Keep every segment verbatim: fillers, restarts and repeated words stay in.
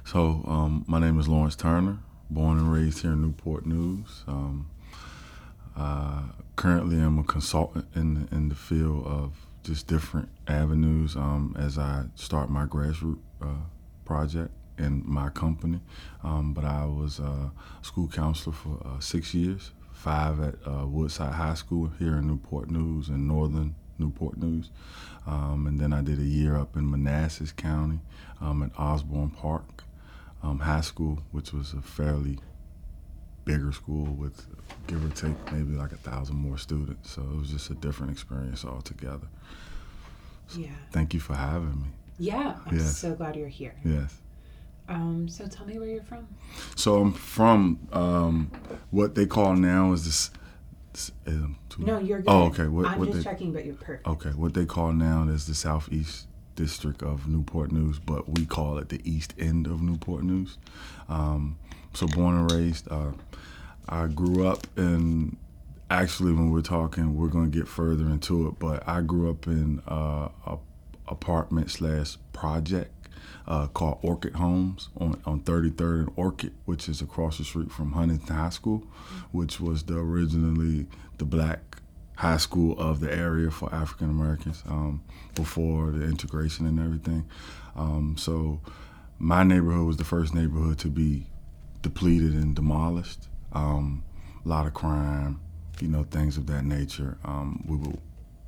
So um, my name is Lawrence Turner, born and raised here in Newport News. Um, uh, currently, I'm a consultant in in the field of just different avenues um, as I start my grassroots uh, project in my company. Um, but I was a school counselor for uh, six years, five at uh, Woodside High School here in Newport News in northern Newport News. Um, and then I did a year up in Manassas County um, at Osborne Park um, High School, which was a fairly bigger school with, give or take, maybe like a thousand more students. So it was just a different experience altogether. So Yeah. Thank you for having me. Yeah, I'm Yes. so glad you're here. Yes. Um, so tell me where you're from. So I'm from um, what they call now is this. this um, too- No, you're good. Oh, okay. What, I'm what just they, checking, but you're perfect. Okay, what they call now is the Southeast District of Newport News, but we call it the East End of Newport News. Um, so born and raised, uh, I grew up in, actually when we're talking, we're going to get further into it, but I grew up in uh, a apartment slash project uh, called Orchid Homes on, on thirty-third and Orchid, which is across the street from Huntington High School, which was the originally the black high school of the area for African Americans um, before the integration and everything. Um, so my neighborhood was the first neighborhood to be depleted and demolished. Um, a lot of crime, you know, things of that nature. Um, we were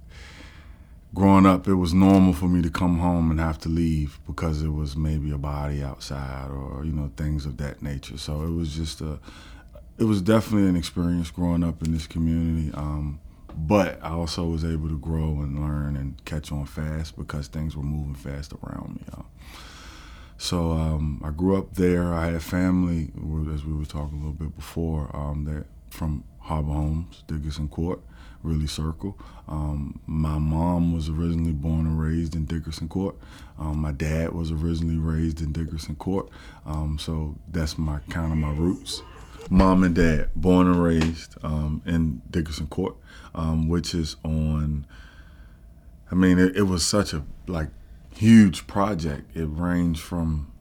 growing up, it was normal for me to come home and have to leave because it was maybe a body outside or, you know, things of that nature. So it was just a, it was definitely an experience growing up in this community. Um, but I also was able to grow and learn and catch on fast because things were moving fast around me. Uh, so um, I grew up there. I had family, as we were talking a little bit before, um, that from Harbor Homes, Dickerson Court, Ridley Circle. Um, my mom was originally born and raised in Dickerson Court. Um, my dad was originally raised in Dickerson Court. Um, so that's my kind of my roots. Mom and dad, born and raised um, in Dickerson Court, um, which is on, I mean, it, it was such a like huge project. It ranged from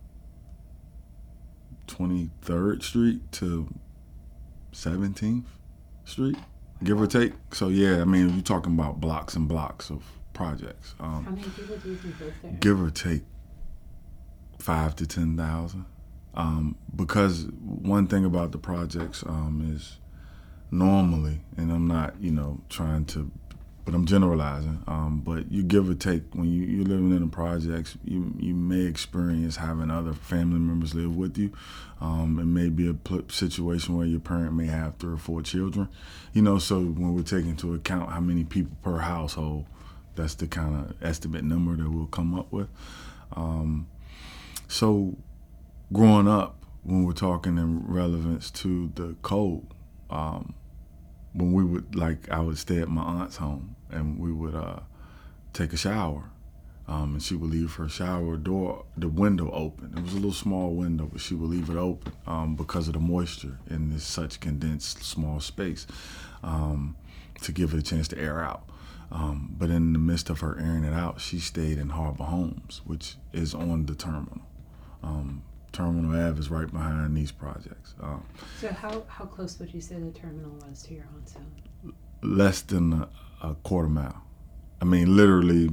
twenty-third Street to seventeenth Street, give or take. So yeah, I mean, you're talking about blocks and blocks of projects. Um, How many people do you think live there? give or take five to ten thousand. Um, because one thing about the projects um, is normally, and I'm not, you know, trying to, but I'm generalizing. Um, but you give or take when you, you're living in the projects, you you may experience having other family members live with you. Um, it may be a pl- situation where your parent may have three or four children, you know. So when we're taking into account how many people per household, that's the kind of estimate number that we'll come up with. Um, so growing up, when we're talking in relevance to the code, um, when we would, like, I would stay at my aunt's home and we would uh, take a shower. Um, and she would leave her shower door, the window open. It was a little small window, but she would leave it open um, because of the moisture in this such condensed small space um, to give it a chance to air out. Um, but in the midst of her airing it out, she stayed in Harbor Homes, which is on the terminal. Um, Terminal Ave is right behind these projects. Um, So how, how close would you say the terminal was to your aunt's home? less than a, a quarter mile. I mean, literally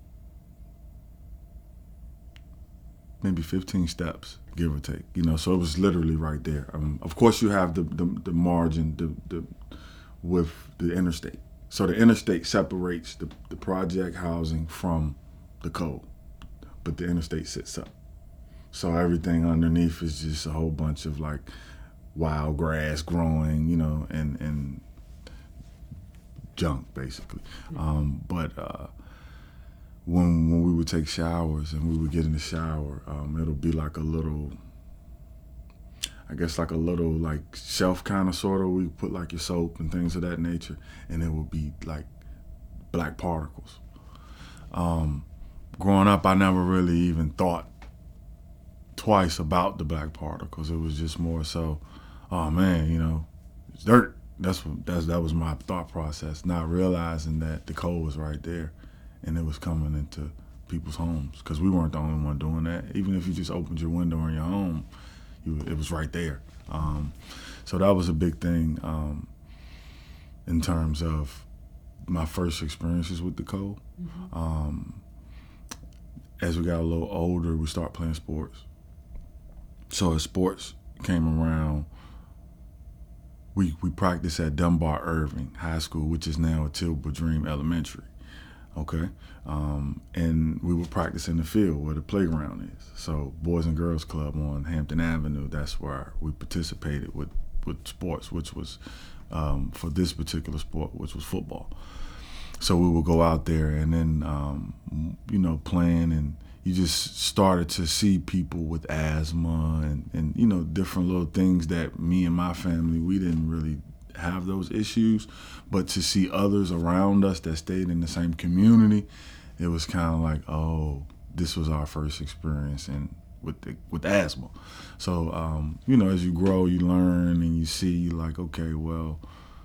maybe fifteen steps, give or take. You know, so it was literally right there. Um, of course, you have the the, the margin the, the with the interstate. So the interstate separates the, the project housing from the code, but the interstate sits up. So everything underneath is just a whole bunch of like wild grass growing, you know, and and junk basically. Um, but uh, when when we would take showers and we would get in the shower, um, it'll be like a little, I guess like a little like shelf kind of sort of. We put like your soap and things of that nature, and it would be like black particles. Um, growing up, I never really even thought twice about the black particles. It was just more so, oh man, you know, it's dirt. That's what that's that was my thought process, not realizing that the code was right there, and it was coming into people's homes because we weren't the only one doing that. Even if you just opened your window in your home, you, it was right there. Um, so that was a big thing um, in terms of my first experiences with the cold. Mm-hmm. Um, as we got a little older, we started playing sports. So as sports came around, we we practiced at Dunbar Irving High School, which is now Tilba Dream Elementary. Okay, um, and we would practice in the field where the playground is. So Boys and Girls Club on Hampton Avenue, that's where we participated with, with sports, which was um, for this particular sport, which was football. So we would go out there and then, um, you know, playing, and you just started to see people with asthma and, and, you know, different little things that me and my family, we didn't really have those issues, but to see others around us that stayed in the same community, it was kind of like, oh, this was our first experience and with the, with asthma. So um, you know, as you grow, you learn and you see, you're like, okay, well,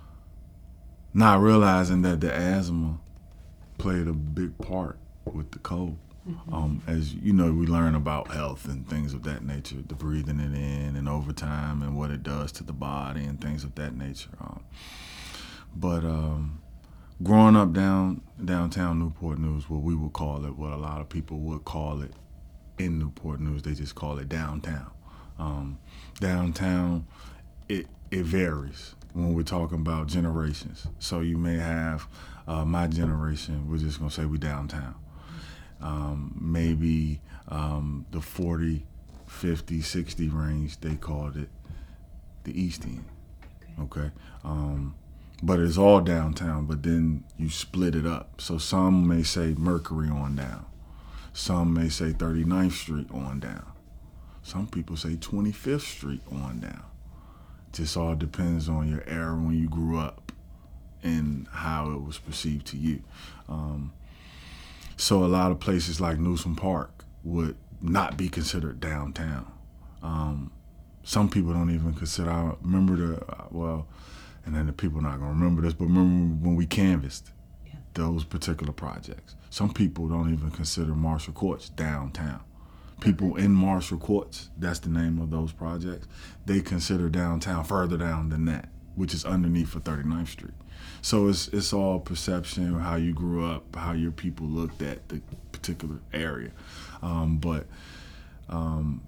not realizing that the asthma played a big part with the cold. Mm-hmm. Um, as you know, we learn about health and things of that nature, the breathing it in and over time and what it does to the body and things of that nature. Um, but um, growing up down downtown Newport News, what we would call it, what a lot of people would call it in Newport News, they just call it downtown. Um, downtown, it it varies when we're talking about generations. So you may have uh, my generation, we're just gonna say we downtown. Um, maybe um, the forty, fifty, sixty range, they called it the East End. Okay. okay? Um, but it's all downtown, but then you split it up. So some may say Mercury on down. Some may say thirty-ninth Street on down. Some people say twenty-fifth Street on down. Just all depends on your era when you grew up and how it was perceived to you. Um, So a lot of places like Newsom Park would not be considered downtown. Um, some people don't even consider, I remember the, well, and then the people not gonna remember this, but remember when we canvassed yeah. those particular projects. Some people don't even consider Marshall Courts downtown. People okay. in Marshall Courts, that's the name of those projects, they consider downtown further down than that, which is underneath of thirty-ninth Street. So it's it's all perception, how you grew up, how your people looked at the particular area. Um, but um,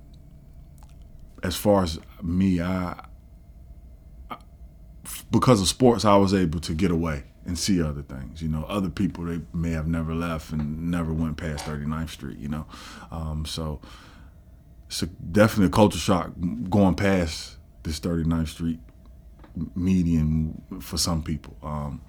as far as me, I, I because of sports, I was able to get away and see other things. You know, other people, they may have never left and never went past thirty-ninth Street, you know. Um, so it's a, definitely a culture shock going past this thirty-ninth Street median for some people. Um,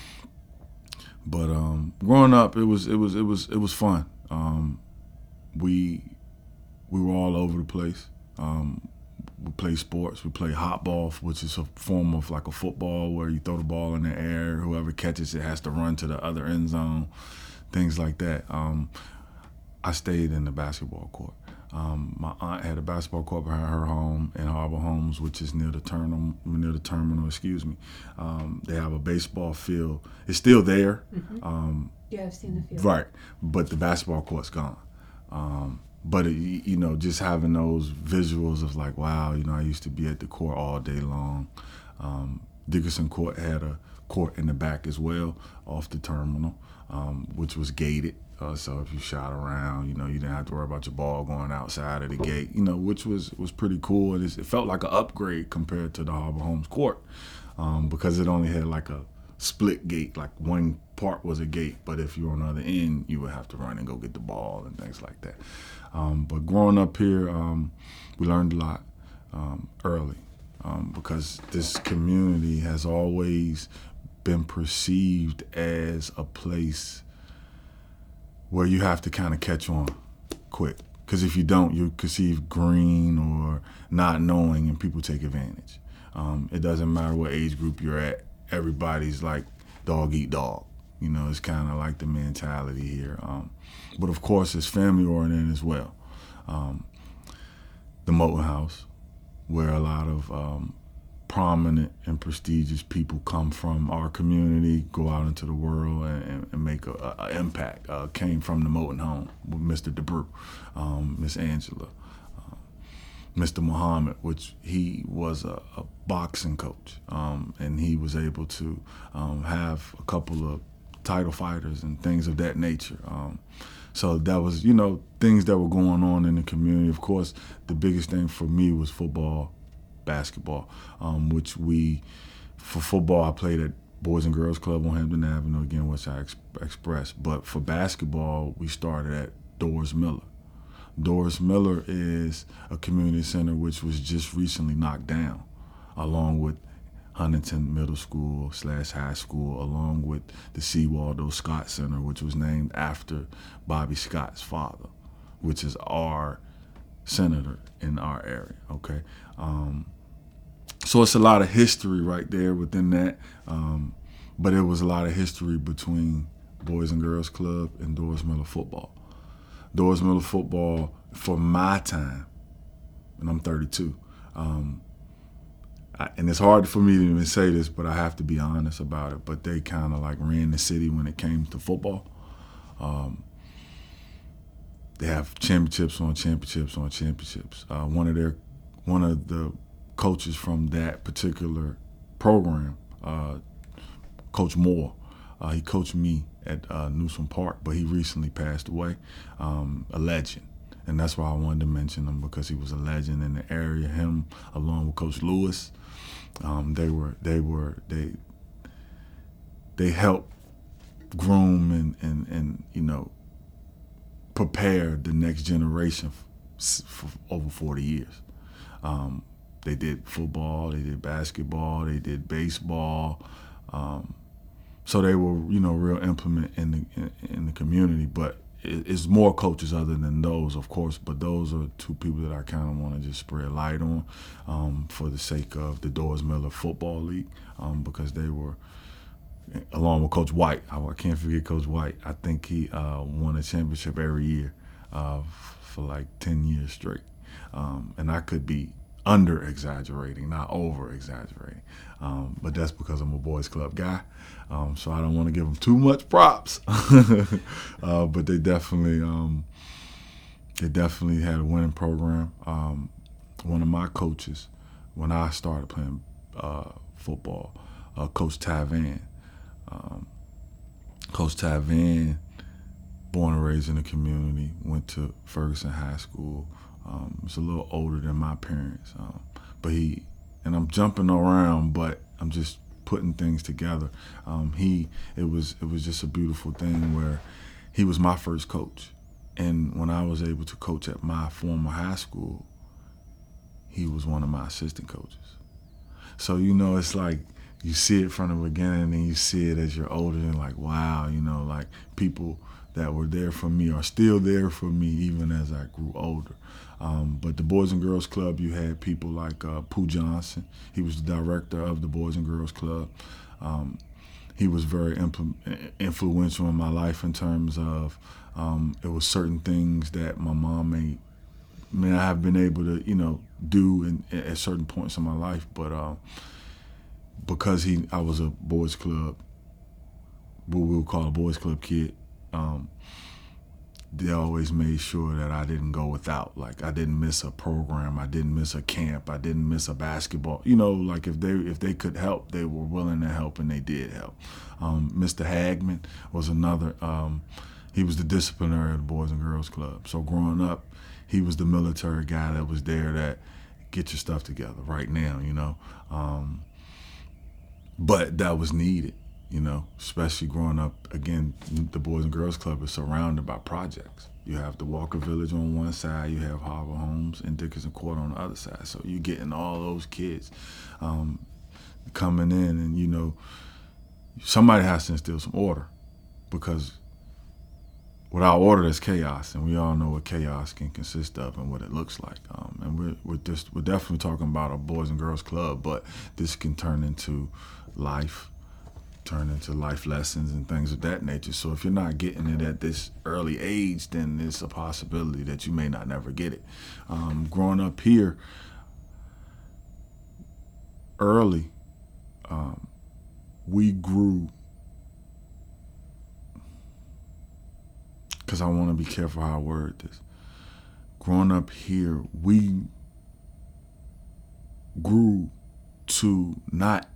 but um, growing up, it was it was it was it was fun. Um, we we were all over the place. Um, we played sports. We played hot ball, which is a form of like a football where you throw the ball in the air. Whoever catches it has to run to the other end zone. Things like that. Um, I stayed in the basketball court. Um, my aunt had a basketball court behind her home in Harbor Homes, which is near the terminal. Near the terminal, excuse me. Um, they have a baseball field. It's still there. Mm-hmm. Um, yeah, I've seen the field. Right, but the basketball court's gone. Um, but it, you know, just having those visuals of like, wow, you know, I used to be at the court all day long. Um, Dickerson Court had a court in the back as well, off the terminal, um, which was gated. Uh, so if you shot around, you know, you didn't have to worry about your ball going outside of the gate, you know, which was, was pretty cool. And it felt like an upgrade compared to the Harbor Homes court um, because it only had like a split gate, like one part was a gate. But if you were on the other end, you would have to run and go get the ball and things like that. Um, but growing up here, um, we learned a lot um, early um, because this community has always been perceived as a place where you have to kind of catch on quick. Because if you don't, you're conceived green or not knowing, and people take advantage. Um, it doesn't matter what age group you're at. Everybody's like dog eat dog. You know, it's kind of like the mentality here. Um, but of course, it's family oriented as well. Um, the Moton House, where a lot of um, prominent and prestigious people come from our community, go out into the world and, and make an impact. Uh, came from the Moton home with Mister DeBrew, um, Miss Angela, um, Mister Muhammad, which he was a, a boxing coach, um, and he was able to um, have a couple of title fighters and things of that nature. Um, so that was, you know, things that were going on in the community. Of course, the biggest thing for me was football, basketball, um, which we, for football, I played at Boys and Girls Club on Hampton Avenue, again, which I ex- expressed. But for basketball, we started at Doris Miller. Doris Miller is a community center which was just recently knocked down, along with Huntington Middle School slash High School, along with the C. Waldo Scott Center, which was named after Bobby Scott's father, which is our senator in our area, okay? Um, so it's a lot of history right there within that, um, but it was a lot of history between Boys and Girls Club and Doris Miller football. Doris Miller football, for my time, and I'm thirty-two, um, I, and it's hard for me to even say this, but I have to be honest about it, but they kind of like ran the city when it came to football. Um, they have championships on championships on championships. Uh, one of their, one of the coaches from that particular program, uh, Coach Moore, uh, he coached me at uh, Newsom Park, but he recently passed away, um, a legend. And that's why I wanted to mention him, because he was a legend in the area. Him, along with Coach Lewis, um, they were they were they they helped groom and and and you know prepare the next generation f- for over forty years. Um, they did football, they did basketball, they did baseball. Um, so they were you know real implement in the in, in the community, but it's more coaches other than those, of course, but those are two people that I kind of want to just spread light on um, for the sake of the Doris Miller Football League, um, because they were, along with Coach White. I, I can't forget Coach White. I think he uh, won a championship every year uh, for like ten years straight. Um, and I could be under-exaggerating, not over-exaggerating. Um, but that's because I'm a boys club guy, um, so I don't want to give them too much props. uh, but they definitely, um, they definitely had a winning program. Um, one of my coaches, when I started playing uh, football, uh, Coach Ty Van. Um, Coach Ty Van, born and raised in the community, went to Ferguson High School. Um, was a little older than my parents, um, but he, and I'm jumping around, but I'm just putting things together. Um, he, it was, it was just a beautiful thing where he was my first coach, and when I was able to coach at my former high school, he was one of my assistant coaches. So you know, it's like you see it from the beginning, and you see it as you're older, and like, wow, you know, like people that were there for me are still there for me even as I grew older. Um, but the Boys and Girls Club, you had people like uh, Pooh Johnson. He was the director of the Boys and Girls Club. Um, he was very impl- influential in my life in terms of um, it was certain things that my mom may, may not have been able to, you know, do in, at certain points in my life. But uh, because he, I was a Boys Club, what we would call a Boys Club kid, um, they always made sure that I didn't go without. Like I didn't miss a program, I didn't miss a camp, I didn't miss a basketball. You know, like if they if they could help, they were willing to help, and they did help. Um, Mister Hagman was another. Um, he was the disciplinary of the Boys and Girls Club. So growing up, he was the military guy that was there that get your stuff together right now. You know, um, but that was needed. You know, especially growing up, again, the Boys and Girls Club is surrounded by projects. You have the Walker Village on one side, you have Harbor Homes and Dickinson Court on the other side. So you're getting all those kids um, coming in, and, you know, somebody has to instill some order, because without order, there's chaos, and we all know what chaos can consist of and what it looks like. Um, and we're we're just we're definitely talking about a Boys and Girls Club, but this can turn into life. turn into life lessons and things of that nature. So if you're not getting it at this early age, then it's a possibility that you may not never get it. Um, growing up here, early, um, we grew, because I want to be careful how I word this. Growing up here, we grew to not,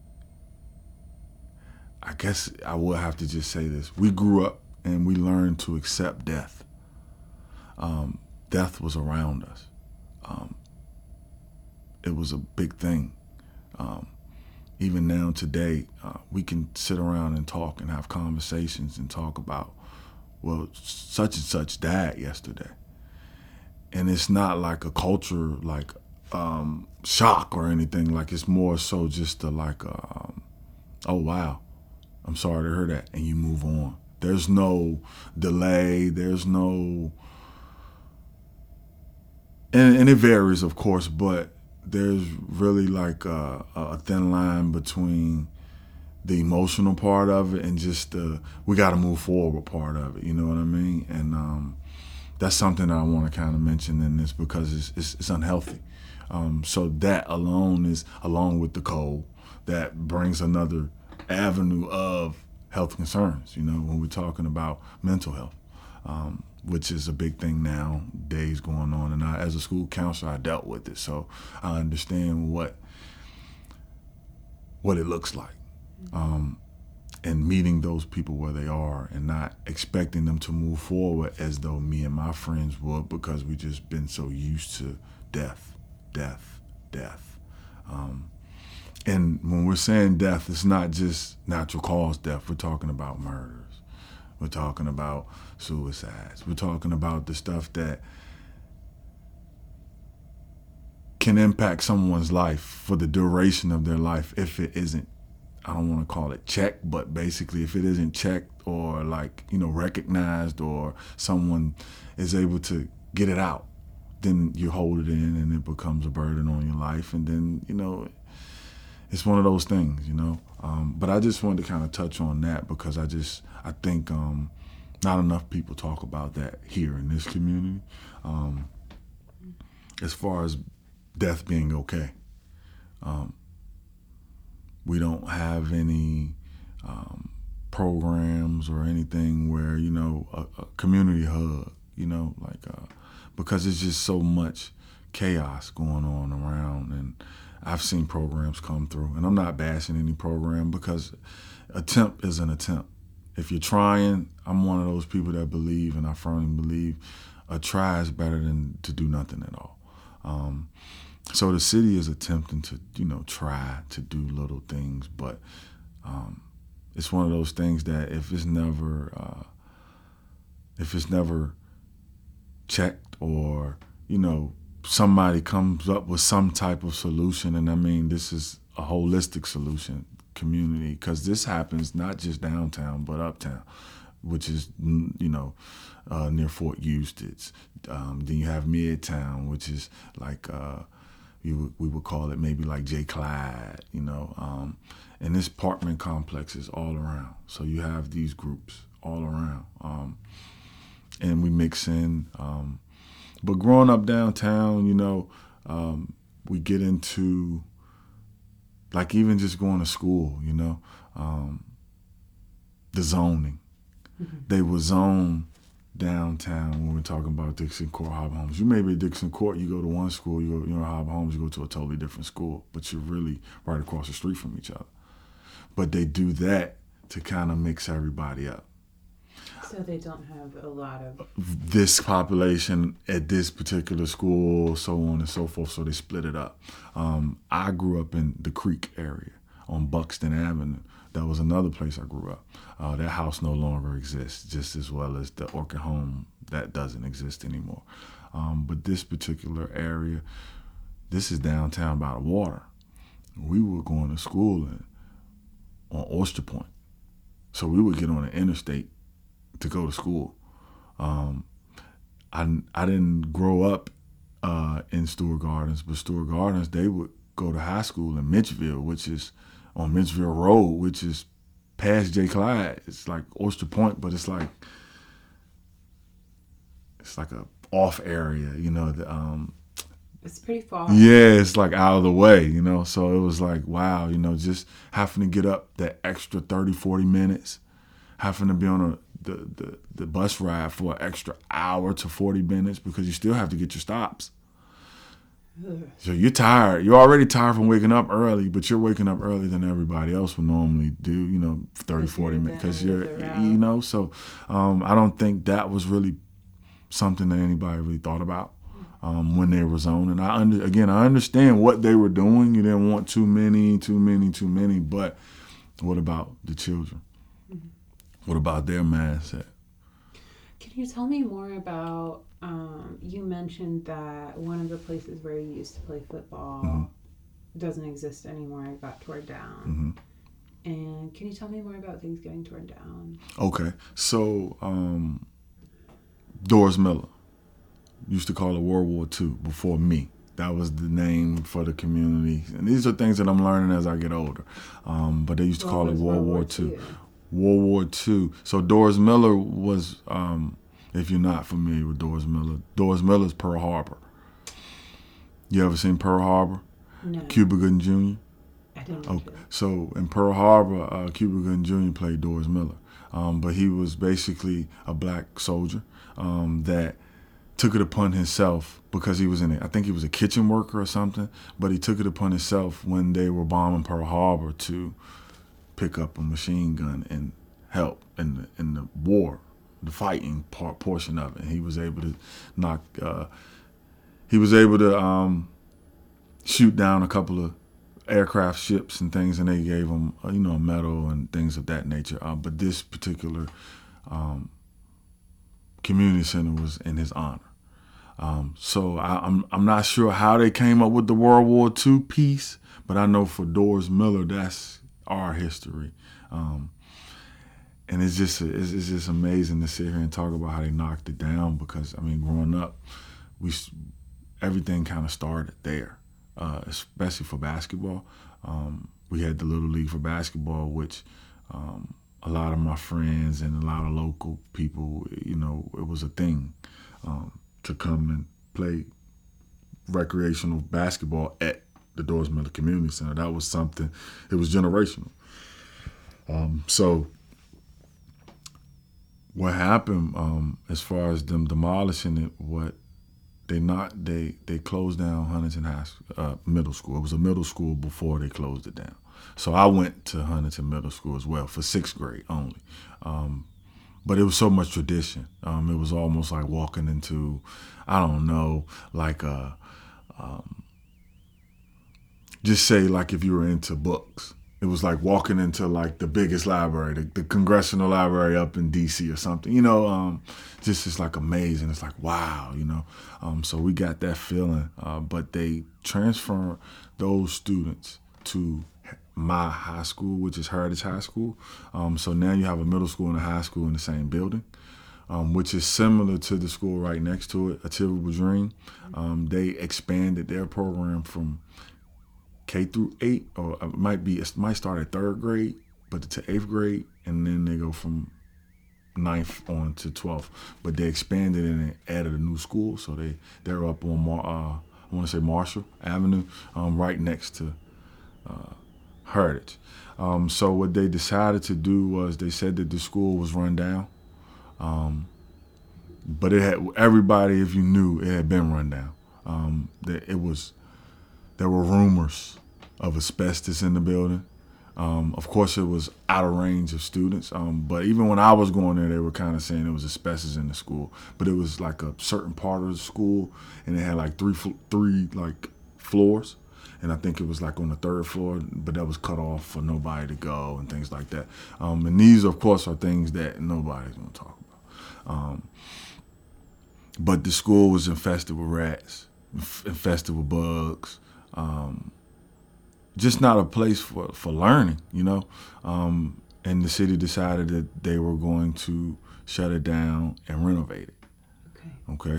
I guess I will have to just say this. We grew up and we learned to accept death. Um, death was around us. Um, it was a big thing. Um, even now today, uh, we can sit around and talk and have conversations and talk about, well, such and such died yesterday. And it's not like a culture like um, shock or anything. Like, it's more so just a, like, a, um, oh, wow, I'm sorry to hear that. And you move on. There's no delay. There's no, and, and it varies, of course, but there's really like a, a thin line between the emotional part of it and just the we got to move forward part of it. You know what I mean? And um, that's something that I want to kind of mention in this because it's it's, it's unhealthy. Um, so that alone is, along with the cold, that brings another avenue of health concerns. You know, when we're talking about mental health. Um, which is a big thing now, days going on. And I, as a school counselor, I dealt with it. So I understand what what it looks like. Um, and meeting those people where they are and not expecting them to move forward as though me and my friends would, because we just been so used to death, death, death. Um, and when we're saying death, it's not just natural cause death. We're talking about murders. We're talking about suicides. We're talking about the stuff that can impact someone's life for the duration of their life if it isn't, I don't want to call it checked, but basically if it isn't checked or like, you know, recognized, or someone is able to get it out, then you hold it in and it becomes a burden on your life. And then, you know, it's one of those things, you know. Um, but I just wanted to kind of touch on that because I just, I think um, not enough people talk about that here in this community. Um, as far as death being okay. Um, we don't have any um, programs or anything where, you know, a, a community hub, you know, like, uh, because it's just so much chaos going on around. And I've seen programs come through, and I'm not bashing any program because attempt is an attempt. If you're trying, I'm one of those people that believe, and I firmly believe, a try is better than to do nothing at all. Um, so the city is attempting to, you know, try to do little things, but um, it's one of those things that if it's never, uh, if it's never checked, or, you know, somebody comes up with some type of solution, and I mean, this is a holistic solution, community, because this happens not just downtown, but uptown, which is, you know, uh, near Fort Eustis. Um, then you have Midtown, which is like, uh, you would, we would call it maybe like J. Clyde, you know, um, and this apartment complex is all around. So you have these groups all around, um, and we mix in. Um, but growing up downtown, you know, um, we get into, like, even just going to school, you know, um, the zoning. Mm-hmm. They were zoned downtown when we're talking about Dixon Court, Harbor Homes. You may be at Dixon Court, you go to one school, you go, you know, Harbor Homes, you go to a totally different school, but you're really right across the street from each other. But they do that to kind of mix everybody up. So they don't have a lot of this population at this particular school, so on and so forth, so they split it up. Um, I grew up in the Creek area on Buxton Avenue. That was another place I grew up. Uh, that house no longer exists, just as well as the Orchid Home that doesn't exist anymore. Um, but this particular area, this is downtown by the water. We were going to school in, on Oyster Point. So we would get on the interstate to go to school. Um, I, I didn't grow up uh, in Stewart Gardens, but Stewart Gardens, they would go to high school in Mitchville, which is on Mitchville Road, which is past J. Clyde. It's like Oyster Point, but it's like, it's like a off area, you know. The, um, It's pretty far. Yeah, it's like out of the way, you know. So it was like, wow, you know, just having to get up that extra thirty, forty minutes, having to be on a the, the, the bus ride for an extra hour to forty minutes because you still have to get your stops. Ugh. So you're tired. You're already tired from waking up early, but you're waking up earlier than everybody else would normally do, you know, thirty, forty minutes. Because you're, you know, so um, I don't think that was really something that anybody really thought about um, when they were zoning. I under, again, I understand what they were doing. You didn't want too many, too many, too many. But what about the children? Mm-hmm. What about their mindset? Can you tell me more about, um, you mentioned that one of the places where you used to play football mm-hmm. doesn't exist anymore. It got torn down. Mm-hmm. And can you tell me more about things getting torn down? Okay. So, um, Doris Miller used to call it World War Two before me. That was the name for the community. And these are things that I'm learning as I get older. Um, but they used to what call it World, World War Two. World War Two. So Doris Miller was, um, if you're not familiar with Doris Miller, Doris Miller's Pearl Harbor. You ever seen Pearl Harbor? No. Cuba Gooding Junior? I didn't. Okay. So in Pearl Harbor, uh, Cuba Gooding Junior played Doris Miller. Um, but he was basically a black soldier um, that took it upon himself because he was in it. I think he was a kitchen worker or something, but he took it upon himself when they were bombing Pearl Harbor to pick up a machine gun and help in the, in the war, the fighting part portion of it. And he was able to knock, uh, he was able to um, shoot down a couple of aircraft ships and things, and they gave him, uh, you know, a medal and things of that nature. Uh, but this particular um, community center was in his honor. Um, so I, I'm I'm not sure how they came up with the World War Two piece, but I know for Doris Miller, that's our history. Um, and it's just it's, it's just amazing to sit here and talk about how they knocked it down because, I mean, growing up, we everything kind of started there. Uh, especially for basketball. Um, we had the Little League for basketball, which um, a lot of my friends and a lot of local people, you know, it was a thing um, to come and play recreational basketball at the Doris Miller Community Center. That was something, it was generational. Um, so what happened um, as far as them demolishing it, what They not they they closed down Huntington High uh, Middle School. It was a middle school before they closed it down. So I went to Huntington Middle School as well for sixth grade only. Um, but it was so much tradition. Um, it was almost like walking into, I don't know, like a, um, just say like if you were into books. It was like walking into like the biggest library, the, the Congressional Library up in D C or something, you know, um, just it's like amazing. It's like, wow, you know. Um, so we got that feeling. Uh, but they transfer those students to my high school, which is Heritage High School. Um, so now you have a middle school and a high school in the same building, um, which is similar to the school right next to it, Achievable Dream. Um, they expanded their program from K through eight, or it might be it might start at third grade, but to eighth grade, and then they go from ninth on to twelfth. But they expanded and added a new school, so they they're up on Mar- uh, I want to say Marshall Avenue, um, right next to uh, Heritage. Um, so what they decided to do was they said that the school was run down, um, but it had everybody, if you knew, it had been run down. Um, that it was. There were rumors of asbestos in the building. Um, of course, it was out of range of students. Um, but even when I was going there, they were kind of saying there was asbestos in the school. But it was like a certain part of the school, and it had like three, three like floors. And I think it was like on the third floor, but that was cut off for nobody to go and things like that. Um, and these, of course, are things that nobody's going to talk about. Um, but the school was infested with rats, infested with bugs. Um, just not a place for, for learning, you know. Um, and the city decided that they were going to shut it down and renovate it. Okay. Okay.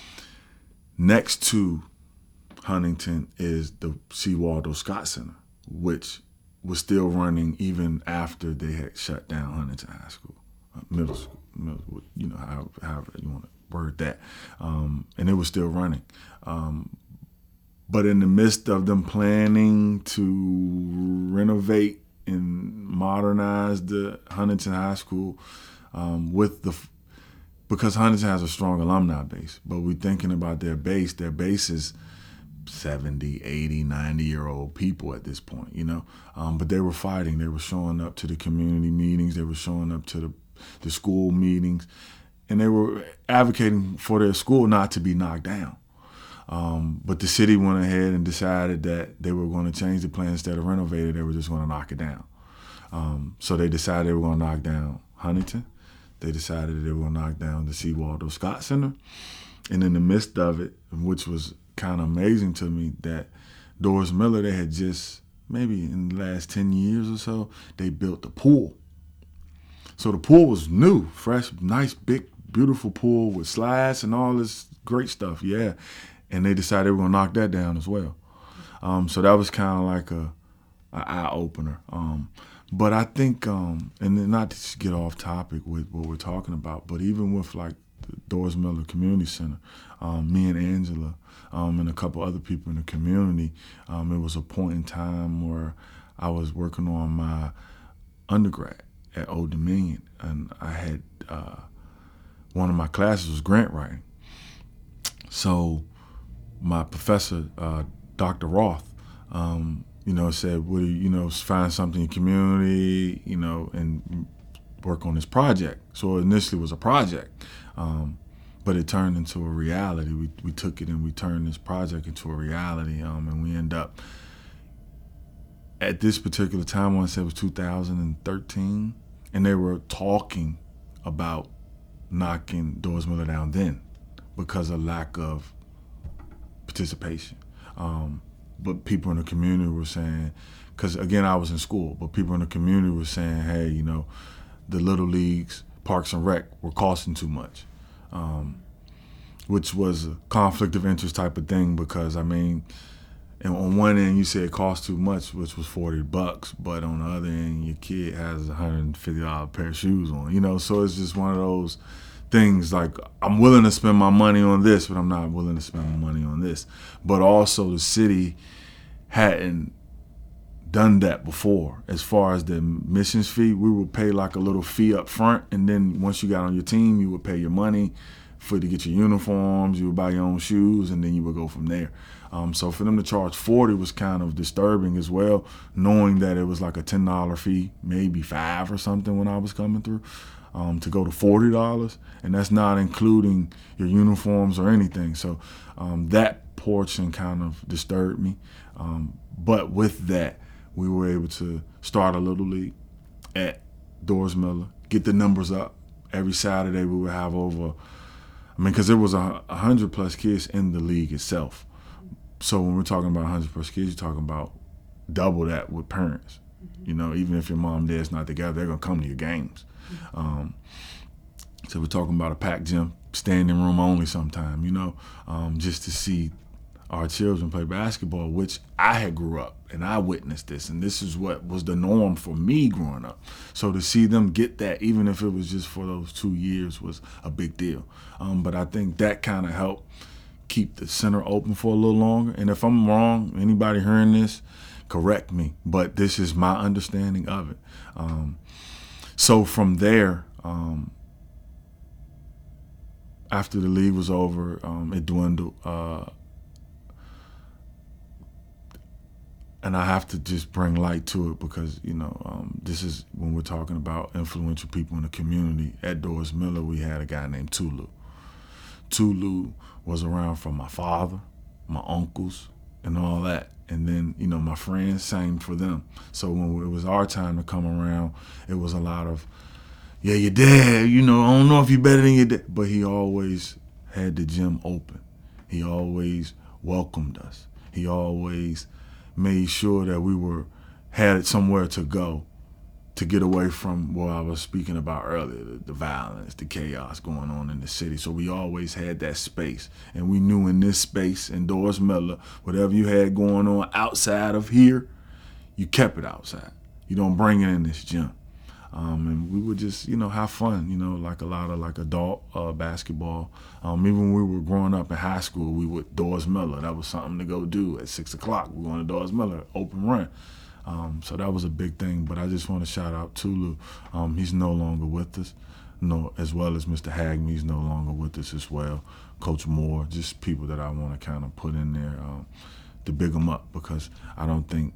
Next to Huntington is the C. Waldo Scott Center, which was still running even after they had shut down Huntington High School, uh, middle school, middle, you know, however, however you want to word that. Um, and it was still running. Um, but in the midst of them planning to renovate and modernize the Huntington High School, um, with the because Huntington has a strong alumni base, but we're thinking about their base. Their base is seventy, eighty, ninety year old people at this point, you know. Um, but they were fighting. They were showing up to the community meetings. They were showing up to the, the school meetings. And they were advocating for their school not to be knocked down. Um, but the city went ahead and decided that they were going to change the plan. Instead of renovate it, they were just going to knock it down. Um, so they decided they were going to knock down Huntington. They decided that they were going to knock down the C. Waldo Scott Center. And in the midst of it, which was kind of amazing to me, that Doris Miller, they had just, maybe in the last ten years or so, they built the pool. So the pool was new, fresh, nice, big, beautiful pool with slides and all this great stuff, yeah. And they decided they were going to knock that down as well. Um, so that was kind of like a, a eye-opener. Um, but I think, um, and then not to get off topic with what we're talking about, but even with like the Doris Miller Community Center, um, me and Angela um, and a couple other people in the community, um, it was a point in time where I was working on my undergrad at Old Dominion, and I had uh, one of my classes was grant writing. So my professor, uh, Doctor Roth, um, you know, said, "Well, you know, find something in the community, you know, and work on this project." So initially it was a project, um, but it turned into a reality. We we took it and we turned this project into a reality, um, and we end up at this particular time, I want to say it was two thousand thirteen, and they were talking about knocking Doris Miller down then because of lack of participation. Um, but people in the community were saying, because again, I was in school, but people in the community were saying, hey, you know, the Little Leagues, Parks and Rec were costing too much, um, which was a conflict of interest type of thing because, I mean, and on one end, you say it costs too much, which was forty bucks, but on the other end, your kid has a one hundred fifty dollars pair of shoes on, you know? So it's just one of those things like, I'm willing to spend my money on this, but I'm not willing to spend my money on this. But also the city hadn't done that before. As far as the admissions fee, we would pay like a little fee up front, and then once you got on your team, you would pay your money for to get your uniforms, you would buy your own shoes, and then you would go from there. Um, so for them to charge forty was kind of disturbing as well, knowing that it was like a ten dollar fee, maybe five or something when I was coming through, um, to go to forty dollars, and that's not including your uniforms or anything. So um, that portion kind of disturbed me. Um, but with that, we were able to start a little league at Doris Miller, get the numbers up. Every Saturday we would have over, I mean, because there was a, a hundred plus kids in the league itself. So when we're talking about one hundred plus kids, you're talking about double that with parents. Mm-hmm. You know, even if your mom and dad's not together, they're going to come to your games. Mm-hmm. Um, so we're talking about a packed gym, standing room only sometime, you know, um, just to see our children play basketball, which I had grew up and I witnessed this, and this is what was the norm for me growing up. So to see them get that, even if it was just for those two years, was a big deal. Um, but I think that kind of helped keep the center open for a little longer. And if I'm wrong, anybody hearing this, correct me. But this is my understanding of it. Um, so from there, um, after the league was over, um, it dwindled. Uh, And I have to just bring light to it because, you know, um, this is when we're talking about influential people in the community. At Doris Miller, we had a guy named Tulu. Tulu was around from my father, my uncles, and all that. And then, you know, my friends, same for them. So when it was our time to come around, it was a lot of, yeah, your dad, you know, I don't know if you're better than your dad. But he always had the gym open. He always welcomed us. He always made sure that we were had somewhere to go to get away from what I was speaking about earlier, the, the violence, the chaos going on in the city. So we always had that space. And we knew in this space, in Doris Miller, whatever you had going on outside of here, you kept it outside. You don't bring it in this gym. Um, and we would just, you know, have fun, you know, like a lot of like adult uh, basketball. Um, even when we were growing up in high school, we would Doris Miller. That was something to go do at six o'clock. We're going to Doris Miller, open run. Um, so that was a big thing. But I just want to shout out Tulu. Um, he's no longer with us, no, as well as Mister Hagme. He's no longer with us as well. Coach Moore, just people that I want to kind of put in there um, to big them up, because I don't think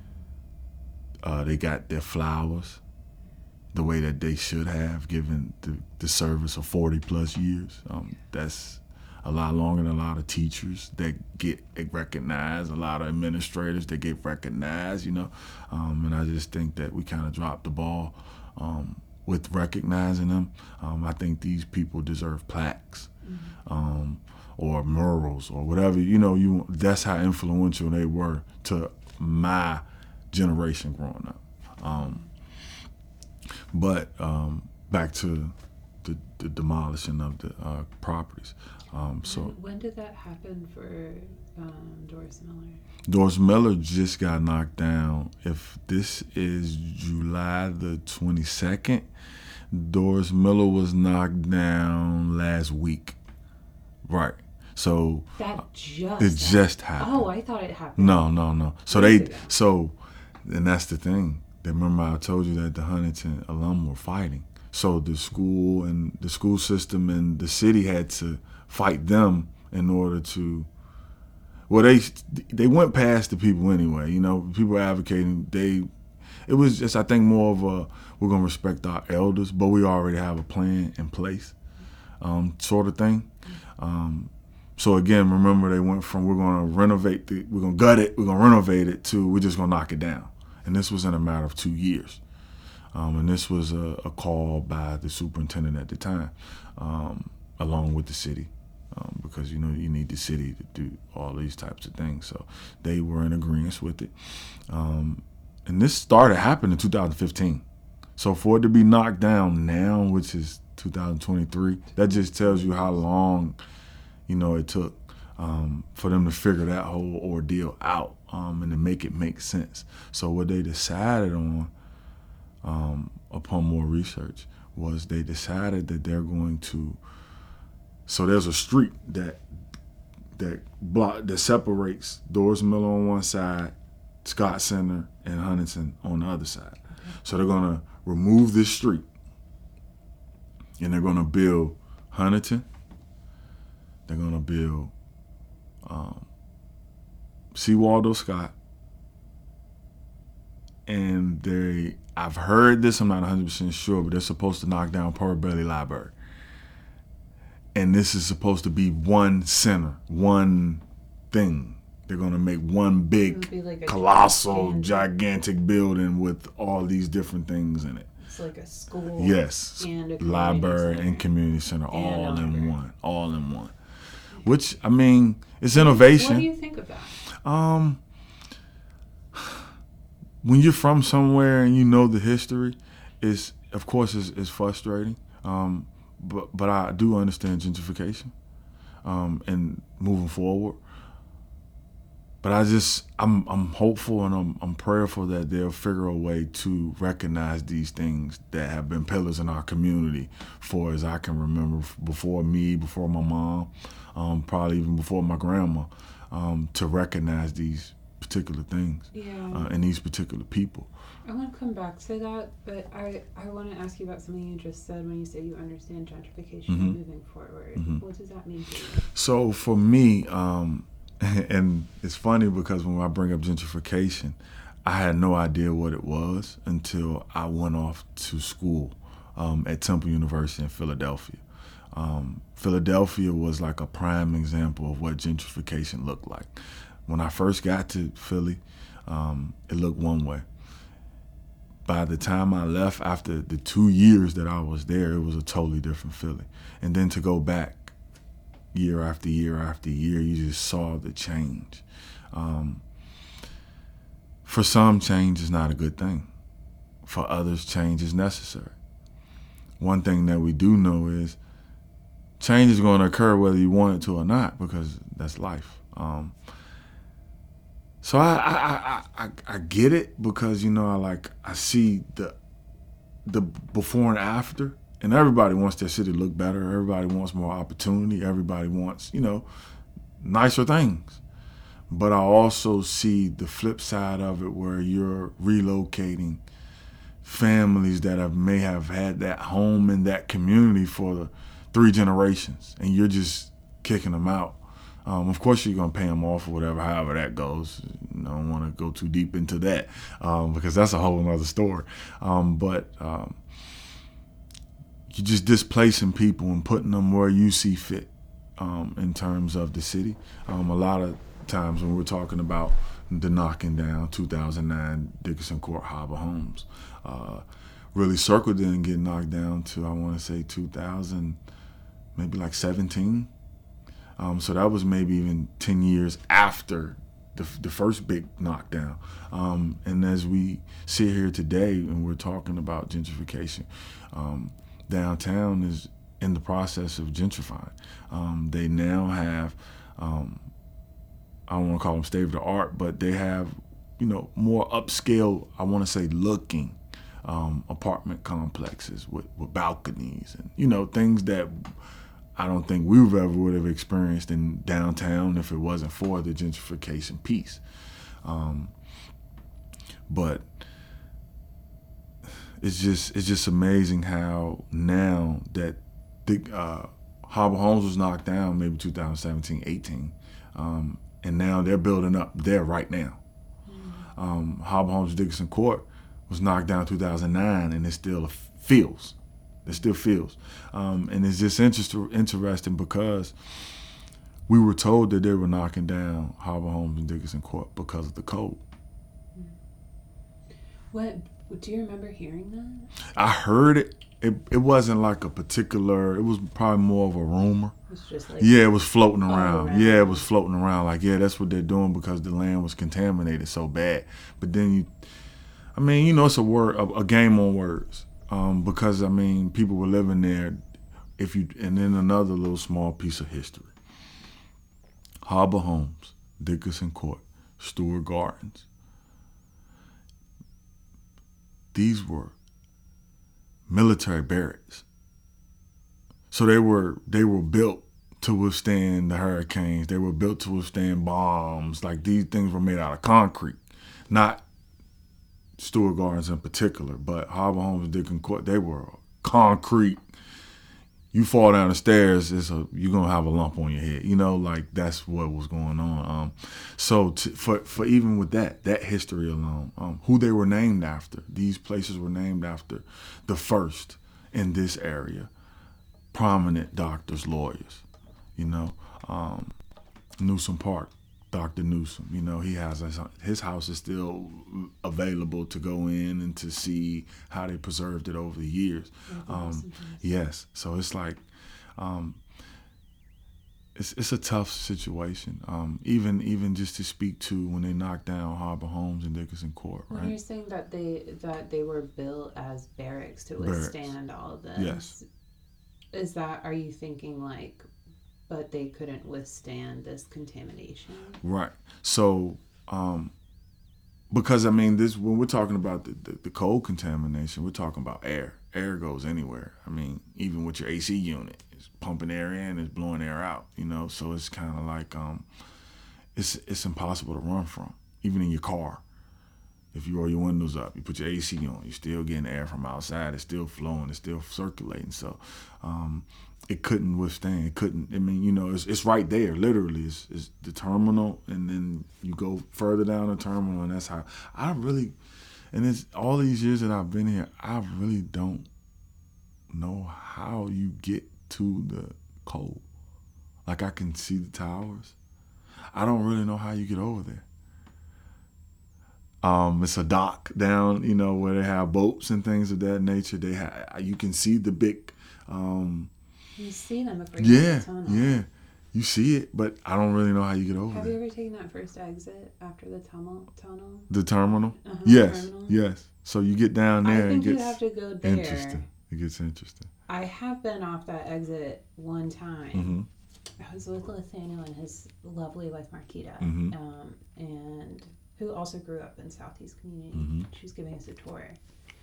uh, they got their flowers the way that they should have, given the, the service of forty plus years. Um, that's a lot longer than a lot of teachers that get recognized, a lot of administrators that get recognized, you know. Um, and I just think that we kind of dropped the ball um, with recognizing them. Um, I think these people deserve plaques. Mm-hmm. um, or murals or whatever, you know. You that's how influential they were to my generation growing up. Um, but um, back to the, the demolishing of the uh, properties. Um, so when, when did that happen for um, Doris Miller? Doris Miller just got knocked down. If this is July the twenty-second, Doris Miller was knocked down last week. Right. So that just it happened. just happened. Oh, I thought it happened. No, no, no. So Years they ago. so and that's the thing. Remember I told you that the Huntington alum were fighting. So the school and the school system and the city had to fight them in order to. Well, they they went past the people anyway. You know, people advocating. They, it was just, I think, more of a, we're gonna respect our elders, but we already have a plan in place, um, sort of thing. Um, so again, remember they went from we're gonna renovate the, we're gonna gut it, we're gonna renovate it, to we're just gonna knock it down. And this was in a matter of two years. Um, and this was a, a call by the superintendent at the time, um, along with the city. Um, because, you know, you need the city to do all these types of things. So they were in agreement with it. Um, and this started happening in two thousand fifteen. So for it to be knocked down now, which is two thousand twenty-three, that just tells you how long, you know, it took um, for them to figure that whole ordeal out um, and to make it make sense. So what they decided on, um, upon more research, was they decided that they're going to. So there's a street that that block that separates Doris Miller on one side, Scott Center, and Huntington on the other side. Okay. So they're gonna remove this street, and they're gonna build Huntington. They're gonna build um, C. Waldo Scott, and they. I've heard this. I'm not one hundred percent sure, but they're supposed to knock down Pearl Bailey Library. And this is supposed to be one center, one thing. They're going to make one big, like colossal, gigantic. gigantic building with all these different things in it. It's like a school. Yes. And a library center. and community center, and all in library. one. All in one. Which, I mean, it's innovation. What do you think of that? Um, when you're from somewhere and you know the history, it's, of course, it's, it's frustrating. Um, But but I do understand gentrification um, and moving forward. But I just I'm I'm hopeful and I'm I'm prayerful that they'll figure a way to recognize these things that have been pillars in our community for as I can remember, before me, before my mom, um, probably even before my grandma, um, to recognize these particular things yeah. uh, and these particular people. I want to come back to that, but I, I want to ask you about something you just said when you say you understand gentrification Mm-hmm. moving forward. Mm-hmm. What does that mean to you? So for me, um, and it's funny because when I bring up gentrification, I had no idea what it was until I went off to school um, at Temple University in Philadelphia. Um, Philadelphia was like a prime example of what gentrification looked like. When I first got to Philly, um, it looked one way. By the time I left, after the two years that I was there, it was a totally different Philly. And then to go back year after year after year, you just saw the change. Um, for some, change is not a good thing. For others, change is necessary. One thing that we do know is change is going to occur whether you want it to or not, because that's life. Um, So I, I I I I get it, because you know I like I see the the before and after, and everybody wants their city to look better. Everybody wants more opportunity. Everybody wants, you know, nicer things. But I also see the flip side of it where you're relocating families that have may have had that home in that community for three generations, and you're just kicking them out. Um, of course, you're going to pay them off or whatever, however that goes. I don't want to go too deep into that um, because that's a whole other story. Um, but um, you're just displacing people and putting them where you see fit um, in terms of the city. Um, a lot of times when we're talking about the knocking down two thousand nine Dickerson Court Harbor homes, uh, really Circle didn't get knocked down to, I want to say, two thousand, maybe like seventeen. Um, so that was maybe even ten years after the, the first big knockdown. Um, and as we sit here today and we're talking about gentrification, um, downtown is in the process of gentrifying. Um, they now have, um, I don't want to call them state of the art, but they have, you know, more upscale, I want to say looking um, apartment complexes with, with balconies and, you know, things that I don't think we ever would have experienced in downtown if it wasn't for the gentrification piece. Um, but it's just it's just amazing how now that the uh, Harbor Homes was knocked down maybe two thousand seventeen, eighteen, um, and now they're building up there right now. Mm-hmm. Um, Harbor Homes Dickerson Court was knocked down two thousand nine, and it still feels. It still feels. Um, and it's just interest, interesting because we were told that they were knocking down Harbor Homes and Dickerson Court because of the code. What, do you remember hearing that? I heard it. It it wasn't like a particular, it was probably more of a rumor. It was just like, yeah, it was floating around. around. Yeah, it was floating around. Like, yeah, that's what they're doing because the land was contaminated so bad. But then you, I mean, you know, it's a word, a, a game on words. Um, because I mean, people were living there. If you and then another little small piece of history: Harbor Homes, Dickerson Court, Stewart Gardens. These were military barracks, so they were they were built to withstand the hurricanes. They were built to withstand bombs. Like these things were made out of concrete, not Stewart Gardens in particular, but Harbor Homes and Dickerson Court, they were concrete. You fall down the stairs, it's a, you're going to have a lump on your head. You know, like that's what was going on. Um, so to, for, for even with that, that history alone, um, who they were named after, these places were named after the first in this area, prominent doctors, lawyers, you know, um, Newsom Park. Doctor Newsom, you know, he has a, his house is still available to go in and to see how they preserved it over the years. Um, yes, so it's like, um, it's it's a tough situation. Um, even even just to speak to when they knocked down Harbor Homes and Dickerson Court, right? When you're saying that they that they were built as barracks to withstand barracks. all of this, yes, is that? Are you thinking like? But they couldn't withstand this contamination. Right. So, um, because I mean, this when we're talking about the, the, the cold contamination, we're talking about air. Air goes anywhere. I mean, even with your A C unit, it's pumping air in, it's blowing air out. You know, so it's kind of like um, it's it's impossible to run from, even in your car. If you roll your windows up, you put your A C on, you're still getting air from outside. It's still flowing. It's still circulating. So. Um, It couldn't withstand. It couldn't. I mean, you know, it's it's right there. Literally, it's, it's the terminal, and then you go further down the terminal, and that's how I really. And it's all these years that I've been here, I really don't know how you get to the cold. Like I can see the towers. I don't really know how you get over there. Um, it's a dock down, you know, where they have boats and things of that nature. They have. You can see the big. Um, You see them across yeah, the tunnel. Yeah, you see it, but I don't really know how you get over Have there. you ever taken that first exit after the tunnel? Tunnel. The terminal. Uh-huh, yes, terminal. yes. So you get down there I think and it you gets have to go there. interesting. It gets interesting. I have been off that exit one time. Mm-hmm. I was with Nathaniel and his lovely wife Marquita, Mm-hmm. um, and who also grew up in Southeast Community. Mm-hmm. She was giving us a tour.